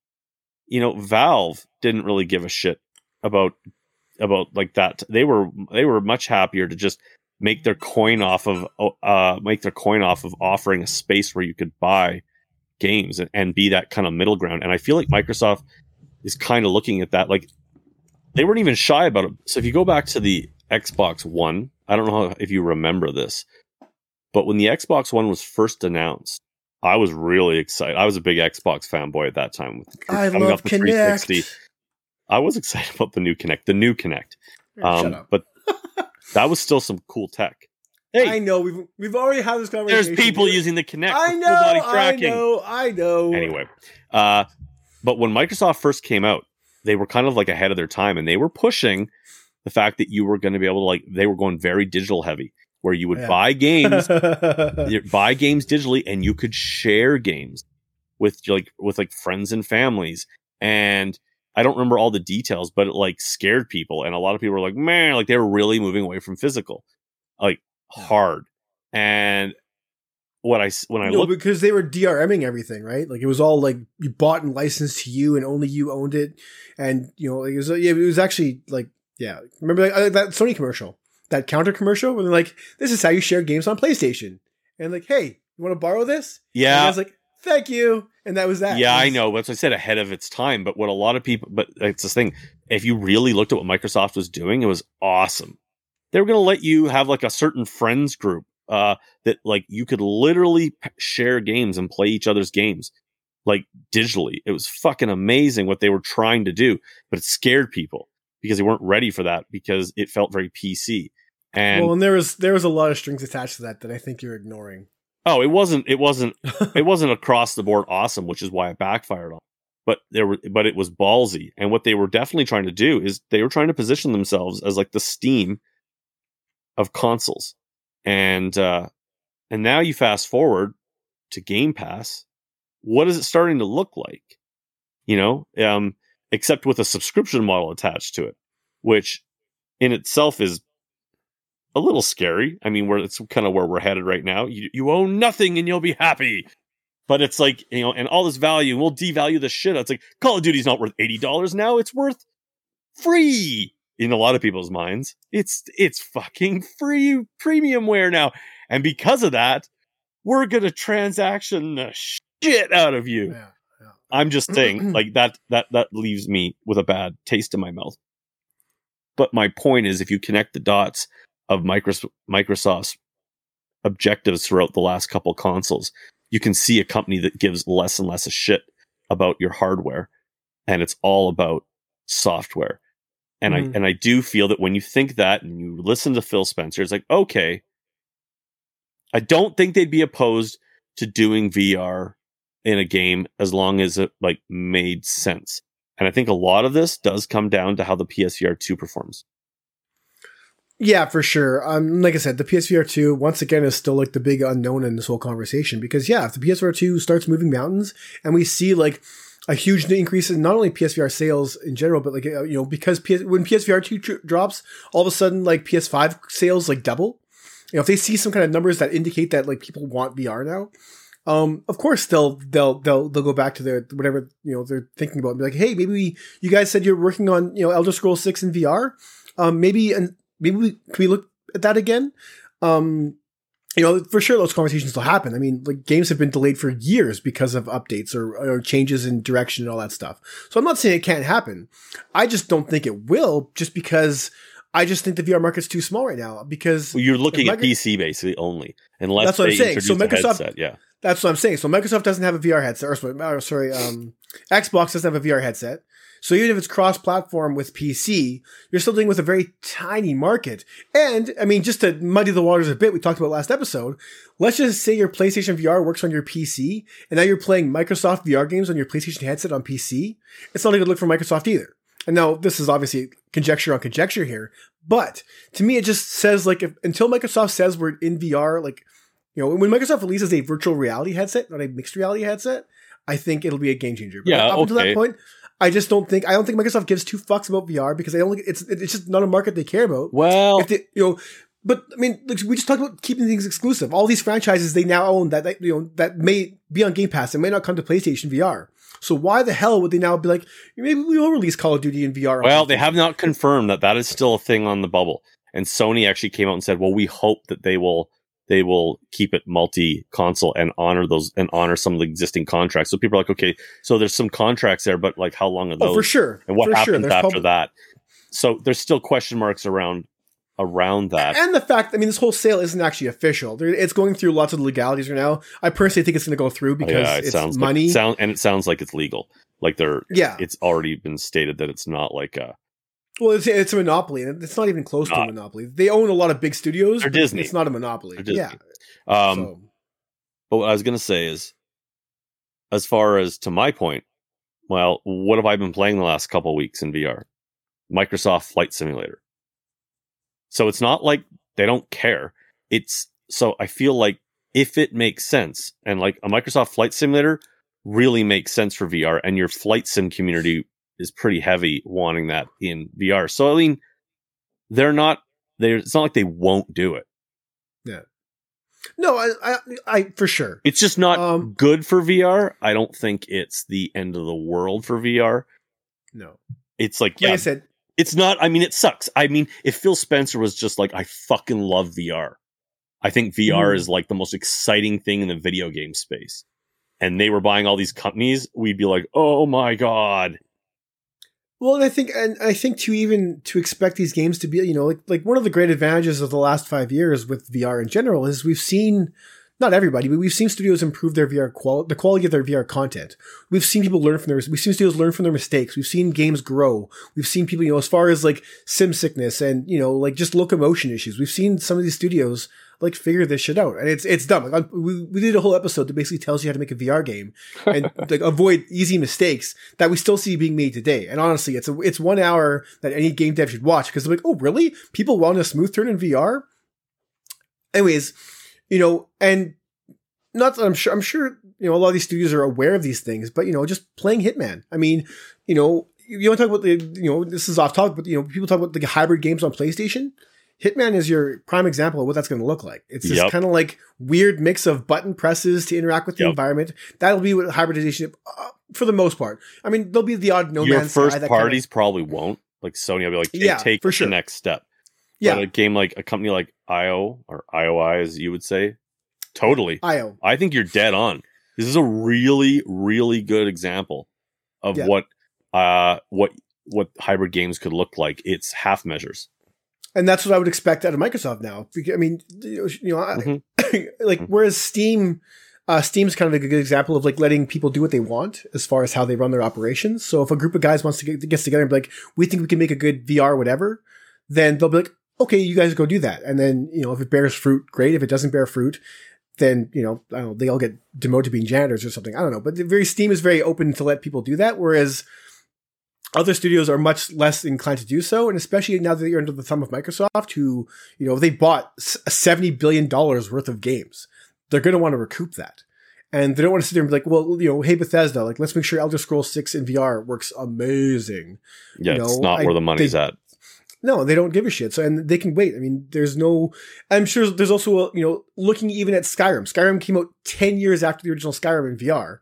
Valve didn't really give a shit about like that. They were much happier to just make their coin off of offering a space where you could buy games and be that kind of middle ground. And I feel like Microsoft is kind of looking at that. Like they weren't even shy about it. So if you go back to the Xbox One, I don't know if you remember this, but when the Xbox One was first announced, I was really excited. I was a big Xbox fanboy at that time. I love Kinect. I was excited about the new Kinect. Shut up. But that was still some cool tech. Hey, I know we've already had this conversation. There's people using the Kinect. I know, full body tracking. I know. Anyway, but when Microsoft first came out, they were kind of like ahead of their time, and they were pushing the fact that you were going to be able to they were going very digital heavy, where you would buy games digitally, and you could share games with friends and families. And I don't remember all the details, but it scared people, and a lot of people were like, man, they were really moving away from physical, hard. And when I looked, because they were DRMing everything, right? Like it was all you bought and licensed to you, and only you owned it. And it was actually remember that Sony commercial, that counter commercial, where they're like, "This is how you share games on PlayStation." and like, hey, you want to borrow this? Yeah. And I was like, thank you. And that was that. Yeah, I know. That's what I said, ahead of its time. But what a lot of people, but it's this thing. If you really looked at what Microsoft was doing, it was awesome. They were going to let you have like a certain friends group that like you could literally share games and play each other's games like digitally. It was fucking amazing what they were trying to do, but it scared people because they weren't ready for that because it felt very PC. And there was a lot of strings attached to that I think you're ignoring. Oh, it wasn't across the board awesome, which is why it backfired on. But it was ballsy. And what they were definitely trying to do is they were trying to position themselves as like the Steam of consoles. And now you fast forward to Game Pass. What is it starting to look like? Except with a subscription model attached to it, which in itself is a little scary. I mean, it's kind of where we're headed right now. You own nothing and you'll be happy. But it's like, and all this value, we'll devalue the shit. It's like Call of Duty's not worth $80 now. It's worth free in a lot of people's minds. It's fucking free premiumware now. And because of that, we're going to transaction the shit out of you. Yeah. I'm just saying, like that leaves me with a bad taste in my mouth. But my point is, if you connect the dots of Microsoft's objectives throughout the last couple consoles, you can see a company that gives less and less a shit about your hardware, and it's all about software. And I do feel that when you think that and you listen to Phil Spencer, it's like, okay, I don't think they'd be opposed to doing VR in a game as long as it like made sense. And I think a lot of this does come down to how the PSVR 2 performs. Yeah, for sure. Like I said, the PSVR 2, once again, is still like the big unknown in this whole conversation because, yeah, if the PSVR 2 starts moving mountains and we see like a huge increase in not only PSVR sales in general, but like, because when PSVR 2 drops, all of a sudden, like PS5 sales like double. If they see some kind of numbers that indicate that like people want VR now, of course they'll go back to their whatever they're thinking about and be like, hey, maybe you guys said you're working on Elder Scrolls 6 in VR, maybe can we look at that again? For sure those conversations will happen. I mean, like games have been delayed for years because of updates or changes in direction and all that stuff. So I'm not saying it can't happen. I just don't think it will, just because I just think the VR market's too small right now. Because you're looking at PC basically only, unless that's what I'm saying. So Microsoft, headset, yeah. That's what I'm saying. So Microsoft doesn't have a VR headset, Xbox doesn't have a VR headset. So even if it's cross-platform with PC, you're still dealing with a very tiny market. And, I mean, just to muddy the waters a bit, we talked about last episode, let's just say your PlayStation VR works on your PC, and now you're playing Microsoft VR games on your PlayStation headset on PC. It's not a good look for Microsoft either. And now, this is obviously conjecture on conjecture here, but to me, it just says, like, until Microsoft says we're in VR, like, when Microsoft releases a virtual reality headset, not a mixed reality headset, I think it'll be a game changer. But up until that point, I don't think Microsoft gives two fucks about VR because it's just not a market they care about. Well, but I mean, like, we just talked about keeping things exclusive. All these franchises they now own that may be on Game Pass and may not come to PlayStation VR. So why the hell would they now be like, maybe we will release Call of Duty in VR? Well, they have not confirmed that is still a thing on the bubble. And Sony actually came out and said, well, we hope that they will keep it multi-console and honor some of the existing contracts. So people are like, okay, so there's some contracts there, but like how long are those? Oh, for sure. And what happens after that? So there's still question marks around that. And the fact, I mean, this whole sale isn't actually official. It's going through lots of the legalities right now. I personally think it's going to go through because it's money. And it sounds like it's legal. Like it's already been stated that it's not like a... Well, it's a monopoly, and it's not even close to a monopoly. They own a lot of big studios. They're Disney. It's not a monopoly. Yeah. But what I was going to say is, as far as to my point, well, what have I been playing the last couple of weeks in VR? Microsoft Flight Simulator. So it's not like they don't care. So I feel like if it makes sense, and like a Microsoft Flight Simulator really makes sense for VR, and your flight sim community is pretty heavy wanting that in VR. So, I mean, it's not like they won't do it. Yeah. No, I for sure. It's just not good for VR. I don't think it's the end of the world for VR. No. It's like I said, it's not, I mean, it sucks. I mean, if Phil Spencer was just like, I fucking love VR, I think VR is like the most exciting thing in the video game space. And they were buying all these companies, we'd be like, oh my God. Well, and I think to expect these games to be, like one of the great advantages of the last 5 years with VR in general is we've seen, not everybody, but we've seen studios improve their VR the quality of their VR content. We've seen people we've seen studios learn from their mistakes. We've seen games grow. We've seen people, as far as like sim sickness and, like just locomotion issues, we've seen some of these studios like figure this shit out. And it's dumb. Like, we did a whole episode that basically tells you how to make a VR game and like avoid easy mistakes that we still see being made today. And honestly, it's 1 hour that any game dev should watch because they're like, oh, really? People want a smooth turn in VR? Anyways, and not that I'm sure, a lot of these studios are aware of these things, but, just playing Hitman. I mean, you want to talk about this is off topic, but, people talk about the hybrid games on PlayStation. Hitman is your prime example of what that's going to look like. It's this kind of like weird mix of button presses to interact with the environment. That'll be what hybridization for the most part. I mean, there'll be the odd No Man's Sky. Your first parties probably won't. Like Sony will be like, hey, take for sure. The next step. Yeah. But a game like a company like IO or IOI, as you would say, totally. IO. I think you're dead on. This is a really, really good example of what hybrid games could look like. It's half measures. And that's what I would expect out of Microsoft now. I mean, like whereas Steam's kind of a good example of like letting people do what they want as far as how they run their operations. So if a group of guys gets together and be like, we think we can make a good VR, whatever, then they'll be like, okay, you guys go do that. And then, if it bears fruit, great. If it doesn't bear fruit, then, I don't know, they all get demoted to being janitors or something. I don't know. But Steam is very open to let people do that. Whereas other studios are much less inclined to do so. And especially now that you're under the thumb of Microsoft, who, they bought $70 billion worth of games. They're going to want to recoup that. And they don't want to sit there and be like, well, hey, Bethesda, like, let's make sure Elder Scrolls 6 in VR works amazing. Yeah, it's not where the money's at. No, they don't give a shit. So, and they can wait. I mean, I'm sure there's also, looking even at Skyrim. Skyrim came out 10 years after the original Skyrim in VR.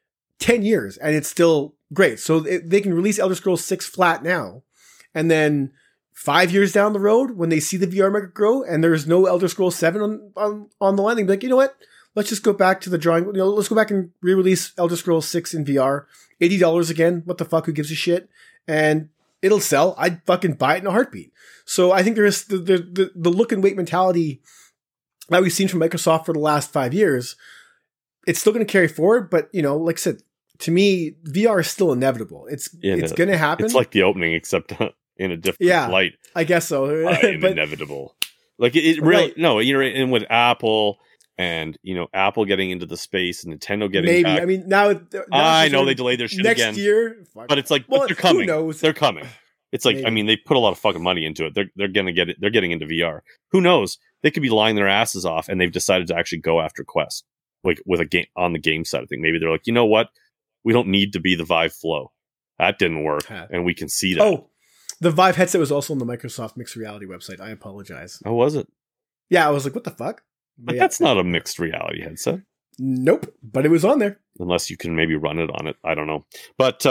10 years, and it's still great. So they can release Elder Scrolls 6 flat now. And then 5 years down the road, when they see the VR market grow and there's no Elder Scrolls 7 on the line, they'll be like, you know what? Let's just go back to the drawing. Let's go back and re-release Elder Scrolls 6 in VR. $80 again. What the fuck? Who gives a shit? And it'll sell. I'd fucking buy it in a heartbeat. So I think there's the look and wait mentality that we've seen from Microsoft for the last 5 years. It's still going to carry forward, but like I said, to me, VR is still inevitable. It's going to happen. It's like the opening, except in a different light. I guess so. But, inevitable. Like it really, right. No, and with Apple and, Apple getting into the space and Nintendo getting back. I mean, now I know they delayed their shit next again. Year. But it's like, but they're coming. Who knows? They're coming. It's like, maybe. I mean, they put a lot of fucking money into it. They're going to get it. They're getting into VR. Who knows? They could be lying their asses off and they've decided to actually go after Quest, like with a game on the game side of thing. Maybe they're like, you know what? We don't need to be the Vive Flow. That didn't work. And we can see that. Oh, the Vive headset was also on the Microsoft Mixed Reality website. I apologize. Oh, was it? Yeah, I was like, what the fuck? But that's not a mixed reality headset. Nope. But it was on there. Unless you can maybe run it on it. I don't know. But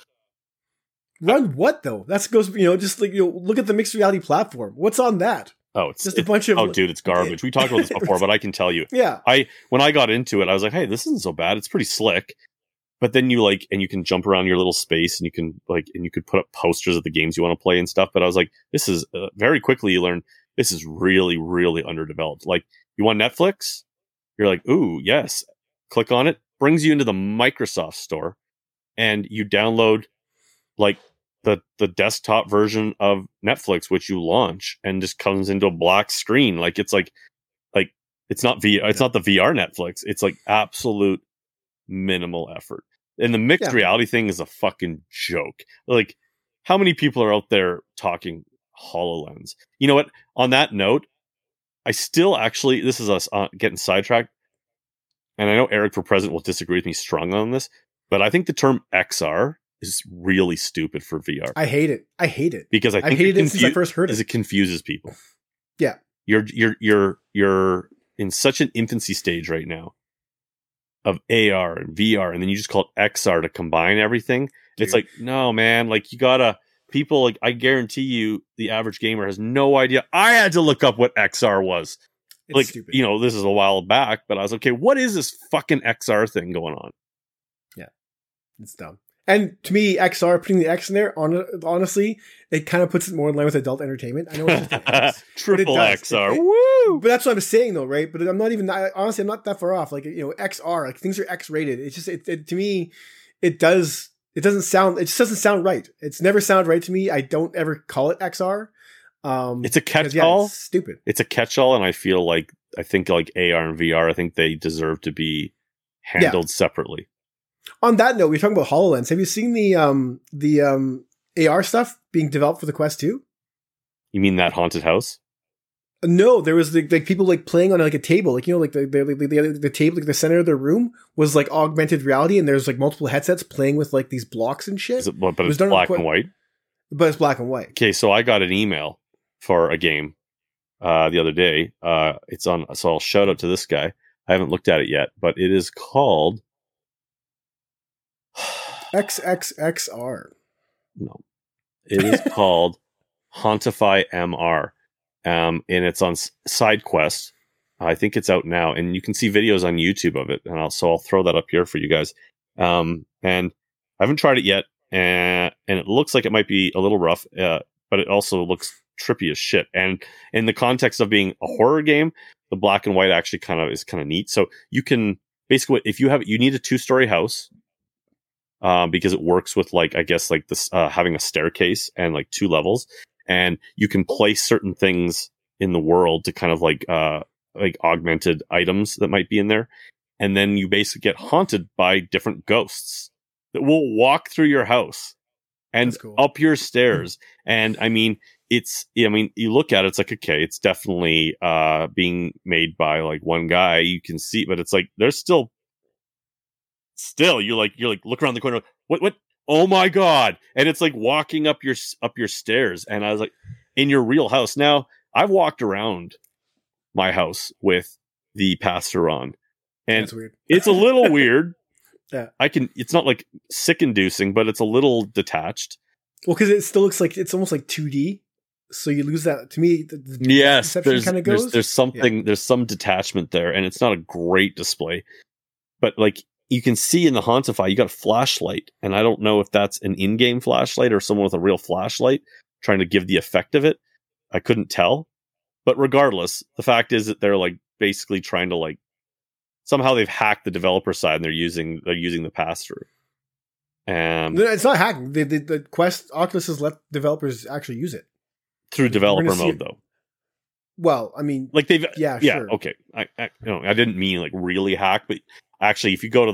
run what though? That goes, just like, look at the mixed reality platform. What's on that? Oh, it's just a bunch of. Oh, dude, it's garbage. We talked about this before, but I can tell you. Yeah. When I got into it, I was like, hey, this isn't so bad. It's pretty slick. But then you and you can jump around your little space and you could put up posters of the games you want to play and stuff. But I was like, this is very quickly you learn this is really, really underdeveloped. Like, you want Netflix? You're like, ooh, yes. Click on it. Brings you into the Microsoft store and you download like the desktop version of Netflix, which you launch and just comes into a black screen. Like, it's like it's not it's not the VR Netflix. It's like absolute minimal effort. And the mixed reality thing is a fucking joke. Like, how many people are out there talking HoloLens? You know what? On that note, I still actually, this is us getting sidetracked. And I know Eric for president will disagree with me strongly on this, but I think the term XR is really stupid for VR. I hate it. Because I think I've hated it since I first heard it. It confuses people. Yeah. You're in such an infancy stage right now of AR and VR, and then you just call it XR to combine everything. Dude. It's like, no, man, like, you gotta, people, like, I guarantee you the average gamer has no idea. I had to look up what XR was. It's like, stupid. you know, this is a while back, but I was okay, what is this fucking XR thing going on? It's dumb. And to me, XR, putting the X in there, honestly, it kind of puts it more in line with adult entertainment. I know it's just an X, Triple XR. Woo! But that's what I'm saying, though, right? But I'm not even, honestly, I'm not that far off. Like, you know, XR, like things are X rated. It's just, to me, it just doesn't sound right. It's never sounded right to me. I don't ever call it XR. It's a catch-all. It's stupid. It's a catch-all, and I think like AR and VR, I think they deserve to be handled separately. On that note, we're talking about HoloLens. Have you seen the AR stuff being developed for the Quest 2? You mean that haunted house? No, there was like people like playing on like a table, like, you know, like the table, like the center of the room was like augmented reality, and there's like multiple headsets playing with like these blocks and shit. But it's black and white. But it's black and white. Okay, so I got an email for a game the other day. It's on, so I'll shout out to this guy. I haven't looked at it yet, but it is called XXXR. No, it is called Hauntify MR, and it's on SideQuest. I think it's out now, and you can see videos on YouTube of it. And I'll throw that up here for you guys. And I haven't tried it yet, and it looks like it might be a little rough, but it also looks trippy as shit. And in the context of being a horror game, the black and white actually is kind of neat. So you can basically, if you need a 2-story house. Because it works with like, I guess like this, having a staircase and like 2 levels, and you can place certain things in the world to kind of like augmented items that might be in there. And then you basically get haunted by different ghosts that will walk through your house and cool. up your stairs. And I mean, you look at it, it's like, okay, it's definitely, being made by like one guy, you can see, but it's like, there's still you're like look around the corner, what, oh my god, and it's like walking up your stairs. And I was like, in your real house. Now I've walked around my house with the pastor on, and that's weird. It's a little weird. Yeah, it's not like sick inducing, but it's a little detached. Well, because it still looks like it's almost like 2D, so you lose that. To me, yes, there's something, there's some detachment there, and it's not a great display, but like, you can see in the Hauntify, you got a flashlight, and I don't know if that's an in-game flashlight or someone with a real flashlight trying to give the effect of it. I couldn't tell, but regardless, the fact is that they're like basically trying to like, somehow they've hacked the developer side, and they're using the pass-through. And it's not hacking. The Quest Oculus has let developers actually use it through developer mode, though. Well, I mean, like they've sure. Okay. I didn't mean like really hack, but actually, if you go to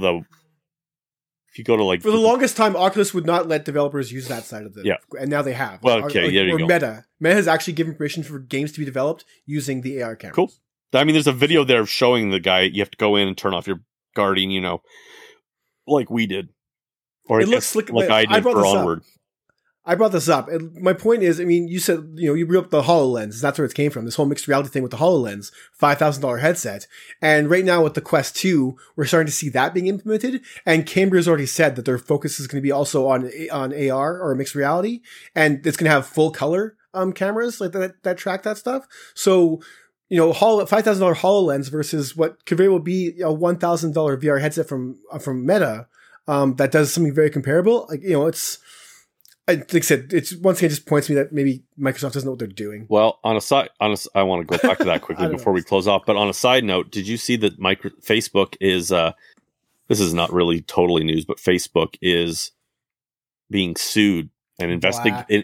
like for the longest time, Oculus would not let developers use that side of the and now they have. Well, okay, there you go. Meta has actually given permission for games to be developed using the AR camera. Cool. I mean, there's a video there showing the guy. You have to go in and turn off your Guardian, you know, like we did, or it looks slick, like I did for Onward. I brought this up. And my point is, I mean, you said, you know, you brought up the HoloLens. That's where it came from. This whole mixed reality thing with the HoloLens, $5,000 headset. And right now with the Quest 2, we're starting to see that being implemented. And Cambria's already said that their focus is going to be also on AR or mixed reality. And it's going to have full color cameras like that track that stuff. So, you know, $5,000 HoloLens versus what could very well be a $1,000 VR headset from Meta that does something very comparable. Like, you know, like I said, it's once again just points to me that maybe Microsoft doesn't know what they're doing. Well, I want to go back to that quickly before we close off. But on a side note, did you see that Facebook is, this is not really totally news, but Facebook is being sued and investigating.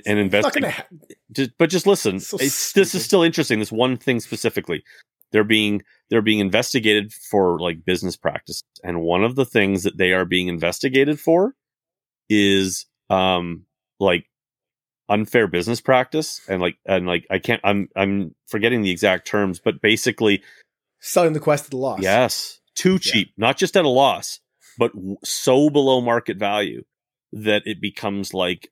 But just listen, this is still interesting. This one thing specifically, they're being investigated for like business practice, and one of the things that they are being investigated for is like unfair business practice, and I'm forgetting the exact terms, but basically selling the Quest at a loss. Yes, too cheap, not just at a loss, but so below market value that it becomes like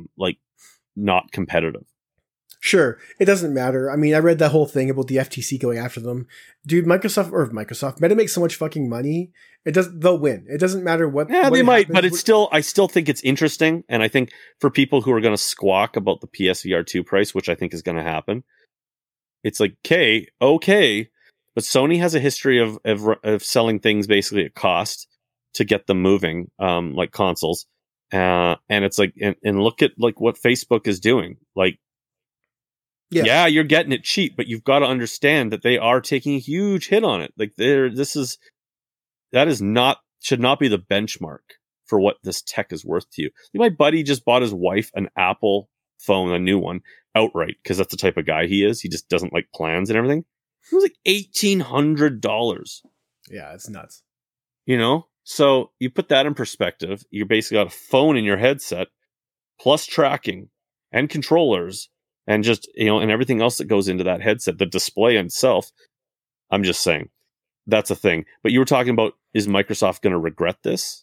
not competitive. Sure, it doesn't matter. I mean, I read that whole thing about the FTC going after them. Dude, Meta makes so much fucking money. They'll win. It doesn't matter what. Yeah, they might, but I still think it's interesting. And I think for people who are going to squawk about the PSVR 2 price, which I think is going to happen, it's like, okay, but Sony has a history of selling things basically at cost to get them moving, like consoles. And it's like, and look at like what Facebook is doing. Like, yeah, you're getting it cheap, but you've got to understand that they are taking a huge hit on it. Like should not be the benchmark for what this tech is worth to you. My buddy just bought his wife an Apple phone, a new one, outright, because that's the type of guy he is. He just doesn't like plans and everything. It was like $1,800. Yeah, it's nuts. You know? So you put that in perspective. You basically got a phone in your headset, plus tracking and controllers, and just, and everything else that goes into that headset, the display itself. I'm just saying, that's a thing. But you were talking about, is Microsoft going to regret this?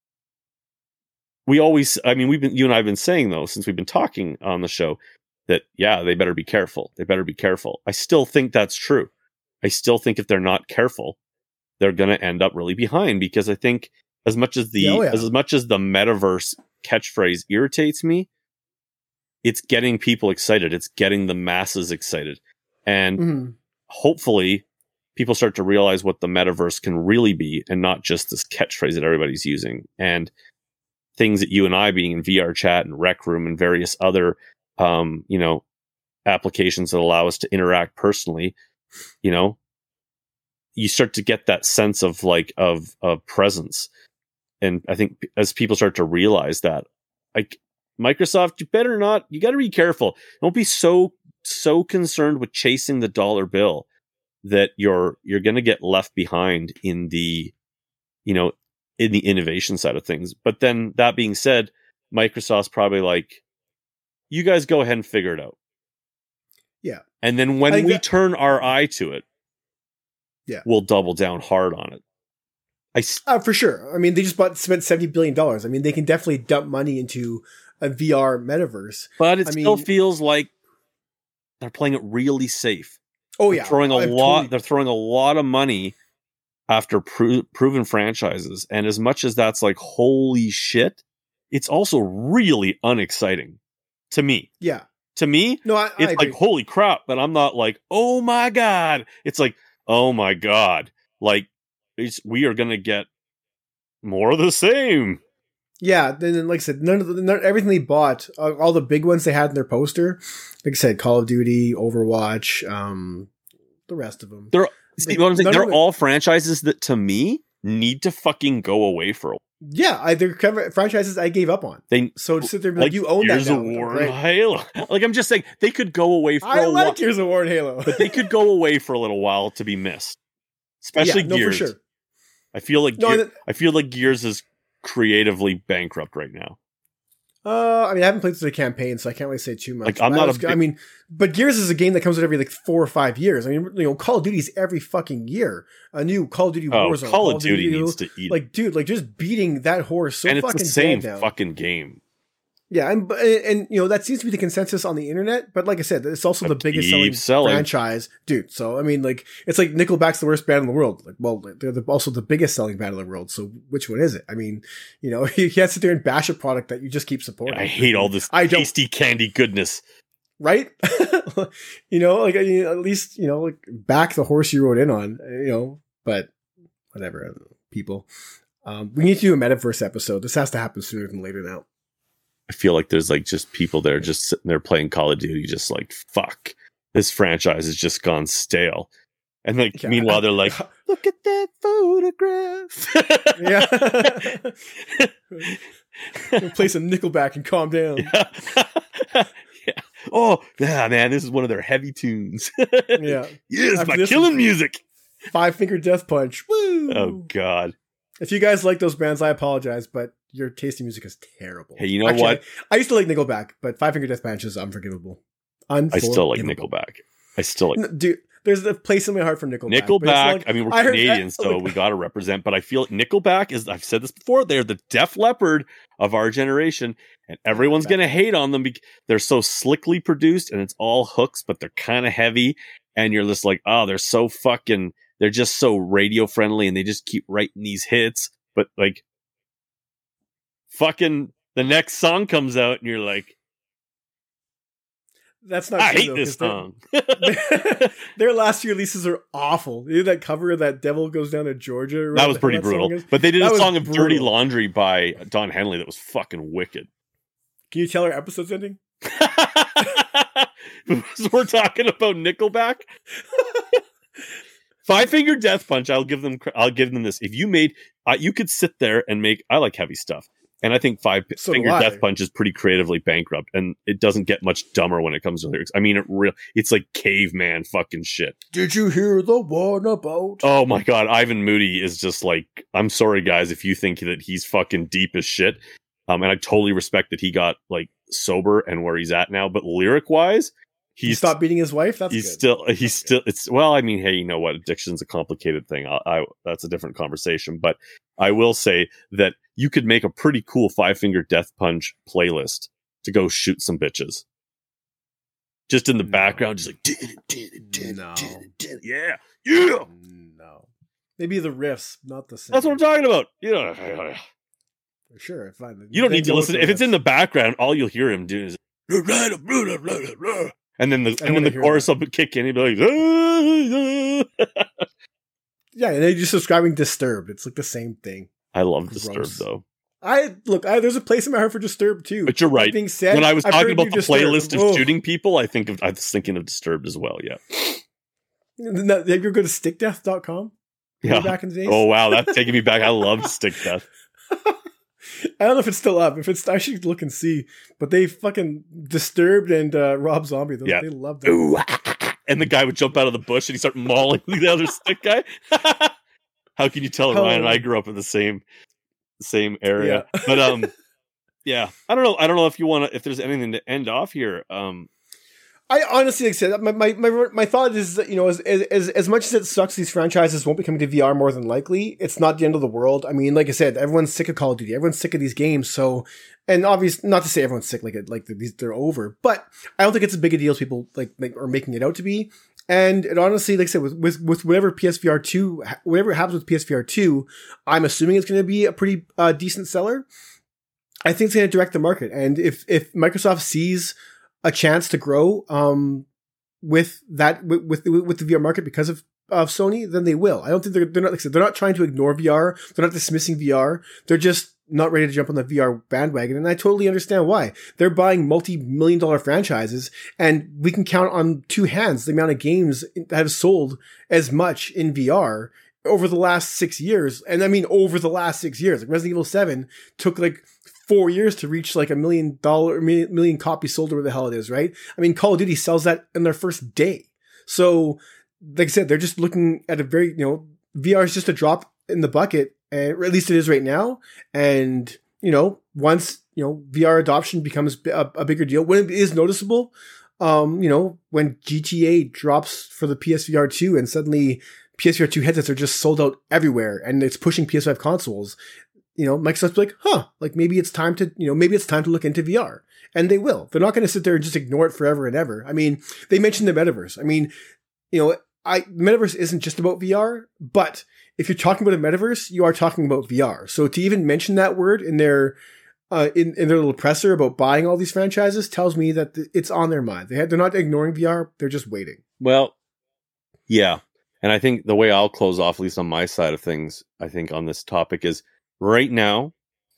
You and I have been saying, though, since we've been talking on the show, that, yeah, they better be careful. They better be careful. I still think that's true. I still think if they're not careful, they're going to end up really behind, because I think as much as the metaverse catchphrase irritates me, it's getting people excited. It's getting the masses excited. And hopefully people start to realize what the metaverse can really be, and not just this catchphrase that everybody's using. And things that you and I, being in VR chat and Rec Room and various other, applications that allow us to interact personally, you start to get that sense of of presence. And I think as people start to realize that, like, Microsoft, you got to be careful. Don't be so concerned with chasing the dollar bill that you're going to get left behind in the, in the innovation side of things. But then that being said, Microsoft's probably like, you guys go ahead and figure it out. Yeah. And then when we turn our eye to it, we'll double down hard on it. For sure. I mean, they just spent $70 billion. I mean, they can definitely dump money into a VR metaverse. But it still feels like they're playing it really safe. Oh, They're throwing a lot of money after proven franchises. And as much as that's like, holy shit, it's also really unexciting to me. Yeah. To me, it's like, holy crap. But I'm not like, oh my God. It's like, oh my God. Like, we are going to get more of the same. Yeah. Then, like I said, everything they bought, all the big ones they had in their poster, like I said, Call of Duty, Overwatch, the rest of them. They're all franchises that, to me, need to fucking go away for a while. Yeah, they're franchises I gave up on. So to sit there and be like, you own Gears that now. Gears of War and Halo. Like, I'm just saying, they could go away for a while. I like Gears of War and Halo. But they could go away for a little while to be missed. Especially Gears. For sure. I feel like Gears is creatively bankrupt right now. I haven't played through the campaign, so I can't really say too much. Like, but Gears is a game that comes out every like 4 or 5 years. I mean, Call of Duty's every fucking year. A new Call of Duty Warzone. Call of Duty needs to eat. Like, dude, like just beating that horse so fucking dead now. And it's the same fucking game. Yeah, and that seems to be the consensus on the internet. But like I said, it's also the biggest selling franchise, dude. So I mean, like, it's like Nickelback's the worst band in the world. Like, well, they're also the biggest selling band in the world. So which one is it? I mean, you can't sit there and bash a product that you just keep supporting. I hate all this tasty candy goodness. Right? Like, at least like, back the horse you rode in on. But whatever, people. We need to do a metaverse episode. This has to happen sooner than later now. I feel like there's like just people there just sitting there playing Call of Duty, just like, fuck, this franchise has just gone stale. And like, meanwhile, they're like, look at that photograph. Yeah. Play some Nickelback and calm down. Yeah. Oh, yeah, man, this is one of their heavy tunes. Yeah. Yes, my killing music. 5 Finger Death Punch. Woo! Oh, God. If you guys like those bands, I apologize, but your taste in music is terrible. Hey, you know what? I used to like Nickelback, but 5 Finger Death Punch is unforgivable. I still like Nickelback. Dude, there's a place in my heart for Nickelback. Nickelback, like, we're Canadians, so we got to represent, but I feel Nickelback is, I've said this before, they're the Def Leppard of our generation, and everyone's going to hate on them because they're so slickly produced, and it's all hooks, but they're kind of heavy, and you're just like, oh, they're just so radio friendly, and they just keep writing these hits, but like, fucking the next song comes out and you're like, That's not I true, hate though, this 'cause song. their last few releases are awful. You know that cover of that Devil Goes Down to Georgia? or That was whatever pretty that song brutal. is? But they did That a was song of Dirty brutal. Laundry by Don Henley that was fucking wicked. Can you tell our episode's ending? So we're talking about Nickelback. Five Finger Death Punch. I'll give them this. If you made, you could sit there and make. I like heavy stuff, and I think Five So Finger do I. Death Punch is pretty creatively bankrupt, and it doesn't get much dumber when it comes to lyrics. I mean, it's like caveman fucking shit. Did you hear the one about? Oh my god, Ivan Moody is just like. I'm sorry, guys, if you think that he's fucking deep as shit. And I totally respect that he got like sober and where he's at now, but lyric wise. He stopped beating his wife. That's he's good. still it's well, I mean, hey, you know what, addiction's a complicated thing. I that's a different conversation, but I will say that you could make a pretty cool Five Finger Death Punch playlist to go shoot some bitches just in the background, just like No. yeah. No. Maybe the riffs, not the same. That's what I'm talking about. Sure, fine. You don't Then need to go listen. with If the it's in the riffs. background, all you'll hear him do is and then the chorus will kick in. He'll be like, Yeah, and then you're just describing Disturbed. It's like the same thing. I love Gross. Disturbed though. There's a place in my heart for Disturbed too. But you're right. That being said, When I was I've talking heard about you the Disturbed. playlist of Oh. shooting people, I was thinking of Disturbed as well. Yeah. Have you ever go to stickdeath.com? Yeah. Back in the days? Oh wow, that's taking me back. I loved Stick Death. I don't know if it's still up. If it's, I should look and see. But they fucking Disturbed and Rob Zombie. Yeah. They love that. Ooh, and the guy would jump out of the bush and he start mauling the other stick guy. How can you tell Ryan and I grew up in the same area? Yeah. But yeah. I don't know if you want to, if there's anything to end off here. I honestly, like I said, my thought is that, as much as it sucks, these franchises won't be coming to VR more than likely. It's not the end of the world. I mean, like I said, everyone's sick of Call of Duty. Everyone's sick of these games. So, and obviously, not to say everyone's sick, they're over, but I don't think it's as big a deal as people like are making it out to be. And it honestly, like I said, with whatever PSVR 2, whatever happens with PSVR 2, I'm assuming it's going to be a pretty decent seller. I think it's going to direct the market. And if Microsoft sees a chance to grow with the VR market because of Sony, then they will. I don't think they're not, like I said, they're not trying to ignore VR. They're not dismissing VR. They're just not ready to jump on the VR bandwagon. And I totally understand why. They're buying multi-million-dollar franchises, and we can count on two hands the amount of games that have sold as much in VR over the last 6 years. And I mean, over the last 6 years, like Resident Evil 7 took like 4 years to reach like $1 million copies sold, or whatever the hell it is, right? I mean, Call of Duty sells that in their first day. So, like I said, they're just looking at a very, VR is just a drop in the bucket, or at least it is right now. And, once, VR adoption becomes a bigger deal, when it is noticeable, when GTA drops for the PSVR 2 and suddenly PSVR 2 headsets are just sold out everywhere and it's pushing PS5 consoles, Microsoft's like, maybe it's time to look into VR. And they will. They're not going to sit there and just ignore it forever and ever. I mean, they mentioned the metaverse. I mean, metaverse isn't just about VR, but if you're talking about a metaverse, you are talking about VR. So to even mention that word in their in their little presser about buying all these franchises tells me that it's on their mind. They're not ignoring VR. They're just waiting. Well, yeah. And I think the way I'll close off, at least on my side of things, I think on this topic is, right now,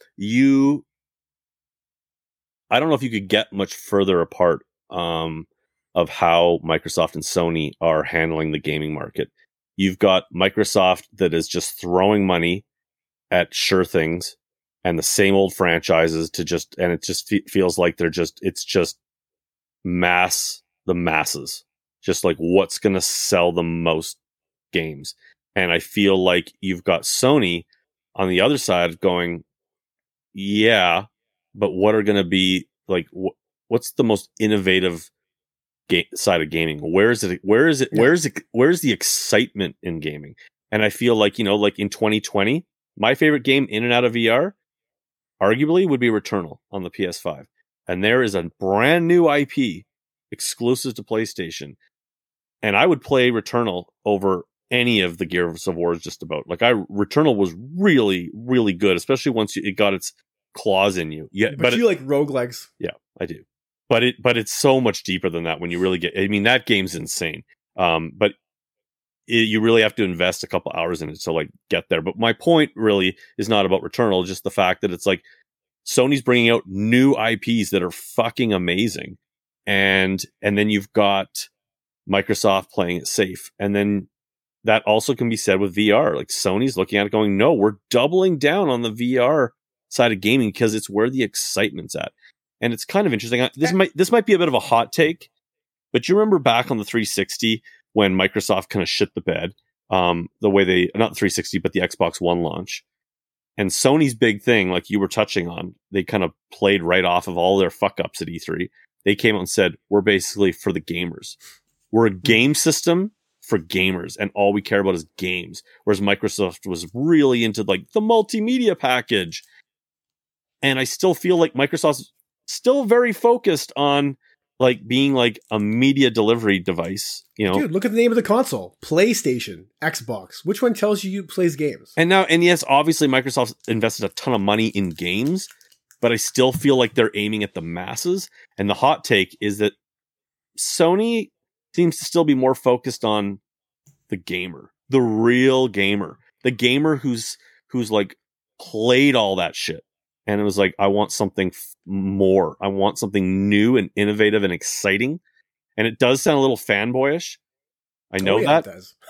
I don't know if you could get much further apart of how Microsoft and Sony are handling the gaming market. You've got Microsoft that is just throwing money at sure things and the same old franchises and it just feels like it's just the masses, just like what's going to sell the most games. And I feel like you've got Sony on the other side going, yeah, but what are going to be like, what's the most innovative side of gaming? Where's the excitement in gaming? And I feel like, like in 2020, my favorite game in and out of VR arguably would be Returnal on the PS5. And there is a brand new IP exclusive to PlayStation. And I would play Returnal over any of the Gears of War, just about. Like Returnal was really, really good, especially once it got its claws in you. Yeah, but you like roguelikes. Yeah, I do. but it's so much deeper than that when you really get. I mean, that game's insane. But you really have to invest a couple hours in it to like get there. But my point really is not about Returnal, just the fact that it's like Sony's bringing out new IPs that are fucking amazing, and then you've got Microsoft playing it safe, and then that also can be said with VR. Like Sony's looking at it going, no, we're doubling down on the VR side of gaming because it's where the excitement's at. And it's kind of interesting. This might be a bit of a hot take, but you remember back on the 360 when Microsoft kind of shit the bed, the way they, not the 360, but the Xbox One launch. And Sony's big thing, like you were touching on, they kind of played right off of all their fuck ups at E3. They came out and said, we're basically for the gamers. We're a game system for gamers, and all we care about is games. Whereas Microsoft was really into like the multimedia package. And I still feel like Microsoft's still very focused on like being like a media delivery device, you know. Dude, look at the name of the console. PlayStation, Xbox. Which one tells you plays games? And yes, obviously Microsoft's invested a ton of money in games, but I still feel like they're aiming at the masses. And the hot take is that Sony seems to still be more focused on the gamer, the real gamer, the gamer who's like played all that shit. And it was like, I want something more. I want something new and innovative and exciting. And it does sound a little fanboyish. I know that. It does.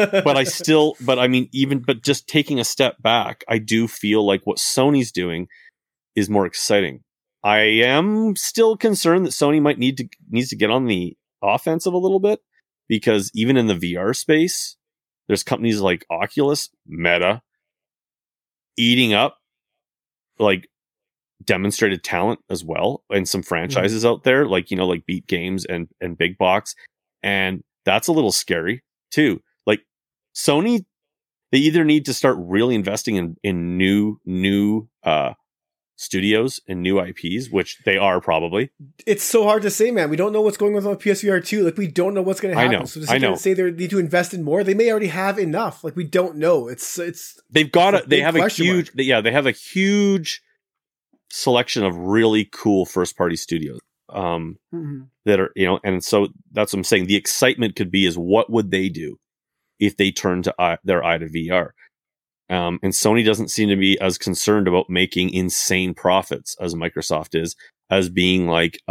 But just taking a step back, I do feel like what Sony's doing is more exciting. I am still concerned that Sony might needs to get on the offensive a little bit, because even in the VR space, there's companies like Oculus, Meta, eating up like demonstrated talent as well, and some franchises out there like, you know, like Beat Games and Big Box, and that's a little scary too. Like Sony, they either need to start really investing in new studios and new IPs, which they are probably. It's so hard to say, man. We don't know what's going on with PSVR 2. Like, we don't know what's going to happen. I know. So to say they need to invest in more, they may already have enough. Like, we don't know. They've got they have a huge selection of really cool first party studios that are, you know, and so that's what I'm saying. The excitement could be is what would they do if they turn to their eye to VR? And Sony doesn't seem to be as concerned about making insane profits as Microsoft is, as being like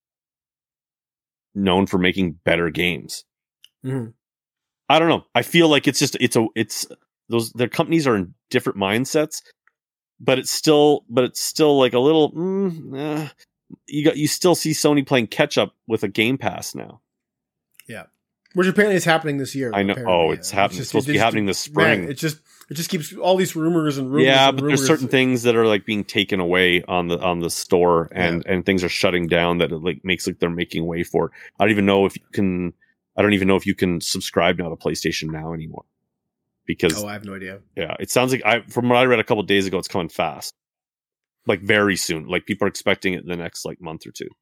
known for making better games. Mm-hmm. I don't know. I feel like their companies are in different mindsets, but it's still like a little, you still see Sony playing catch up with a Game Pass now. Yeah. Which apparently is happening this year. I know. Apparently. It's happening. It's supposed to be happening this spring. Man, it just keeps all these rumors and rumors. Yeah, and but rumors. there's certain things that are like being taken away on the store, and things are shutting down that it like makes like they're making way for. I don't even know if you can subscribe now to PlayStation Now anymore. Because I have no idea. Yeah, it sounds like from what I read a couple of days ago, it's coming fast, like very soon. Like people are expecting it in the next like month or two.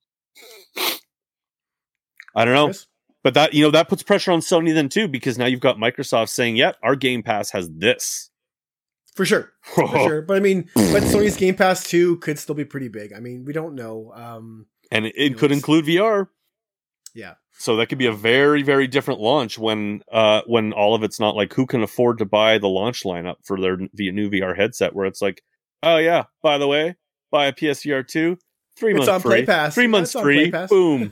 I don't know. Chris? But that, you know, that puts pressure on Sony then too, because now you've got Microsoft saying, "Yeah, our Game Pass has this." For sure. But I mean, but Sony's Game Pass 2 could still be pretty big. I mean, we don't know. And it could include VR. Yeah. So that could be a very, very different launch when all of it's not like who can afford to buy the launch lineup for their new VR headset, where it's like, oh yeah, by the way, buy a PSVR 2, 3 months free, Play Pass. 3 months free, boom.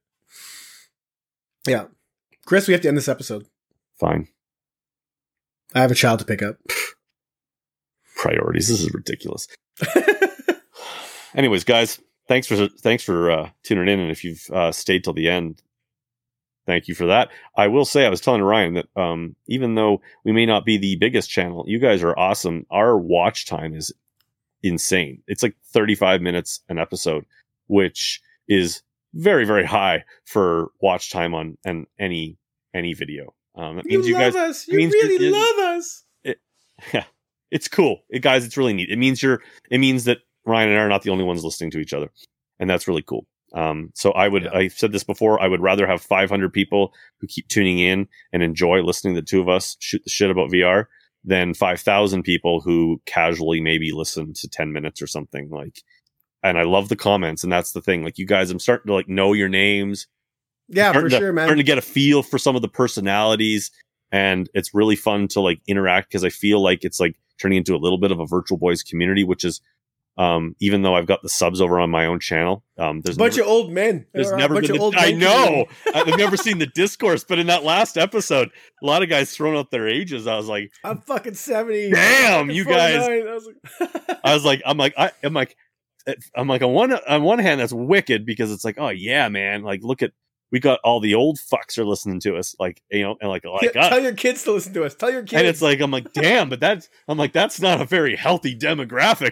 Yeah. Chris, we have to end this episode. Fine. I have a child to pick up. Priorities. This is ridiculous. Anyways, guys, thanks for tuning in, and if you've stayed till the end, thank you for that. I will say, I was telling Ryan that even though we may not be the biggest channel, you guys are awesome. Our watch time is insane. It's like 35 minutes an episode, which is very, very high for watch time on any video. That means you guys love us. You really love us. Yeah, it's cool, guys. It's really neat. It means that Ryan and I are not the only ones listening to each other, and that's really cool. So I've said this before, I would rather have 500 people who keep tuning in and enjoy listening to the two of us shoot the shit about VR than 5,000 people who casually maybe listen to 10 minutes or something. Like, and I love the comments, and that's the thing. Like, you guys, I'm starting to like know your names. Yeah, for sure, man. Starting to get a feel for some of the personalities, and it's really fun to like interact because I feel like it's like turning into a little bit of a Virtual Boys community, which is, even though I've got the subs over on my own channel, there's a bunch of old men. There's never been. I know. I've never seen the discourse, but in that last episode, a lot of guys throwing out their ages. I was like, I'm fucking 70. Damn, you guys. I was like, I'm like, on one hand, that's wicked because it's like, oh yeah, man, like look at, we got all the old fucks are listening to us, like, you know, and like tell your kids to listen to us. Tell your kids. And it's like, I'm like, damn, but that's not a very healthy demographic.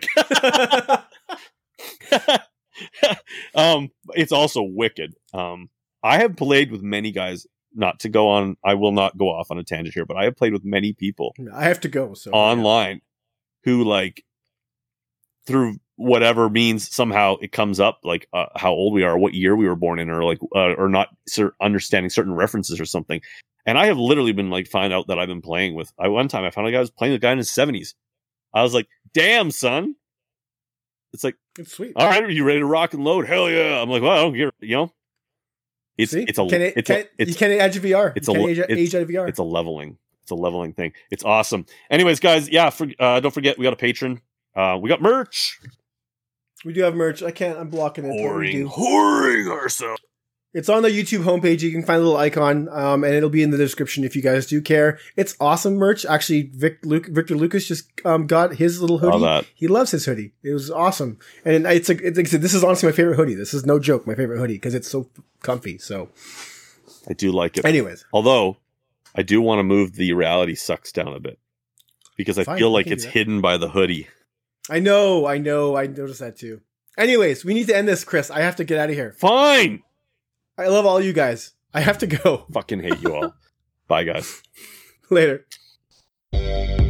It's also wicked. I have played with many guys. Not to go on, I will not go off on a tangent here, but I have played with many people. I have to go online who like through whatever means somehow it comes up like how old we are, what year we were born in, or like or not understanding certain references or something. And I have literally been like find out that I've been playing with. One time I found a guy was playing with a guy in his 70s. I was like, damn, son. It's like, it's sweet. All right, are you ready to rock and load? Hell yeah! I'm like, well, I don't care. You know, you can't age VR. Age out of VR. It's a leveling thing. It's awesome. Anyways, guys, yeah, don't forget we got a patron. We got merch. We do have merch. I'm blocking it. Whoring ourselves. It's on the YouTube homepage. You can find a little icon, and it'll be in the description if you guys do care. It's awesome merch. Actually, Victor Lucas just got his little hoodie. He loves his hoodie. It was awesome. And it's like I said, this is honestly my favorite hoodie. This is no joke, my favorite hoodie, because it's so comfy. So I do like it. Anyways. Although, I do want to move the reality sucks down a bit. Because I feel like it's hidden by the hoodie. I know. I noticed that too. Anyways, we need to end this, Chris. I have to get out of here. Fine. I love all you guys. I have to go. Fucking hate you all. Bye, guys. Later.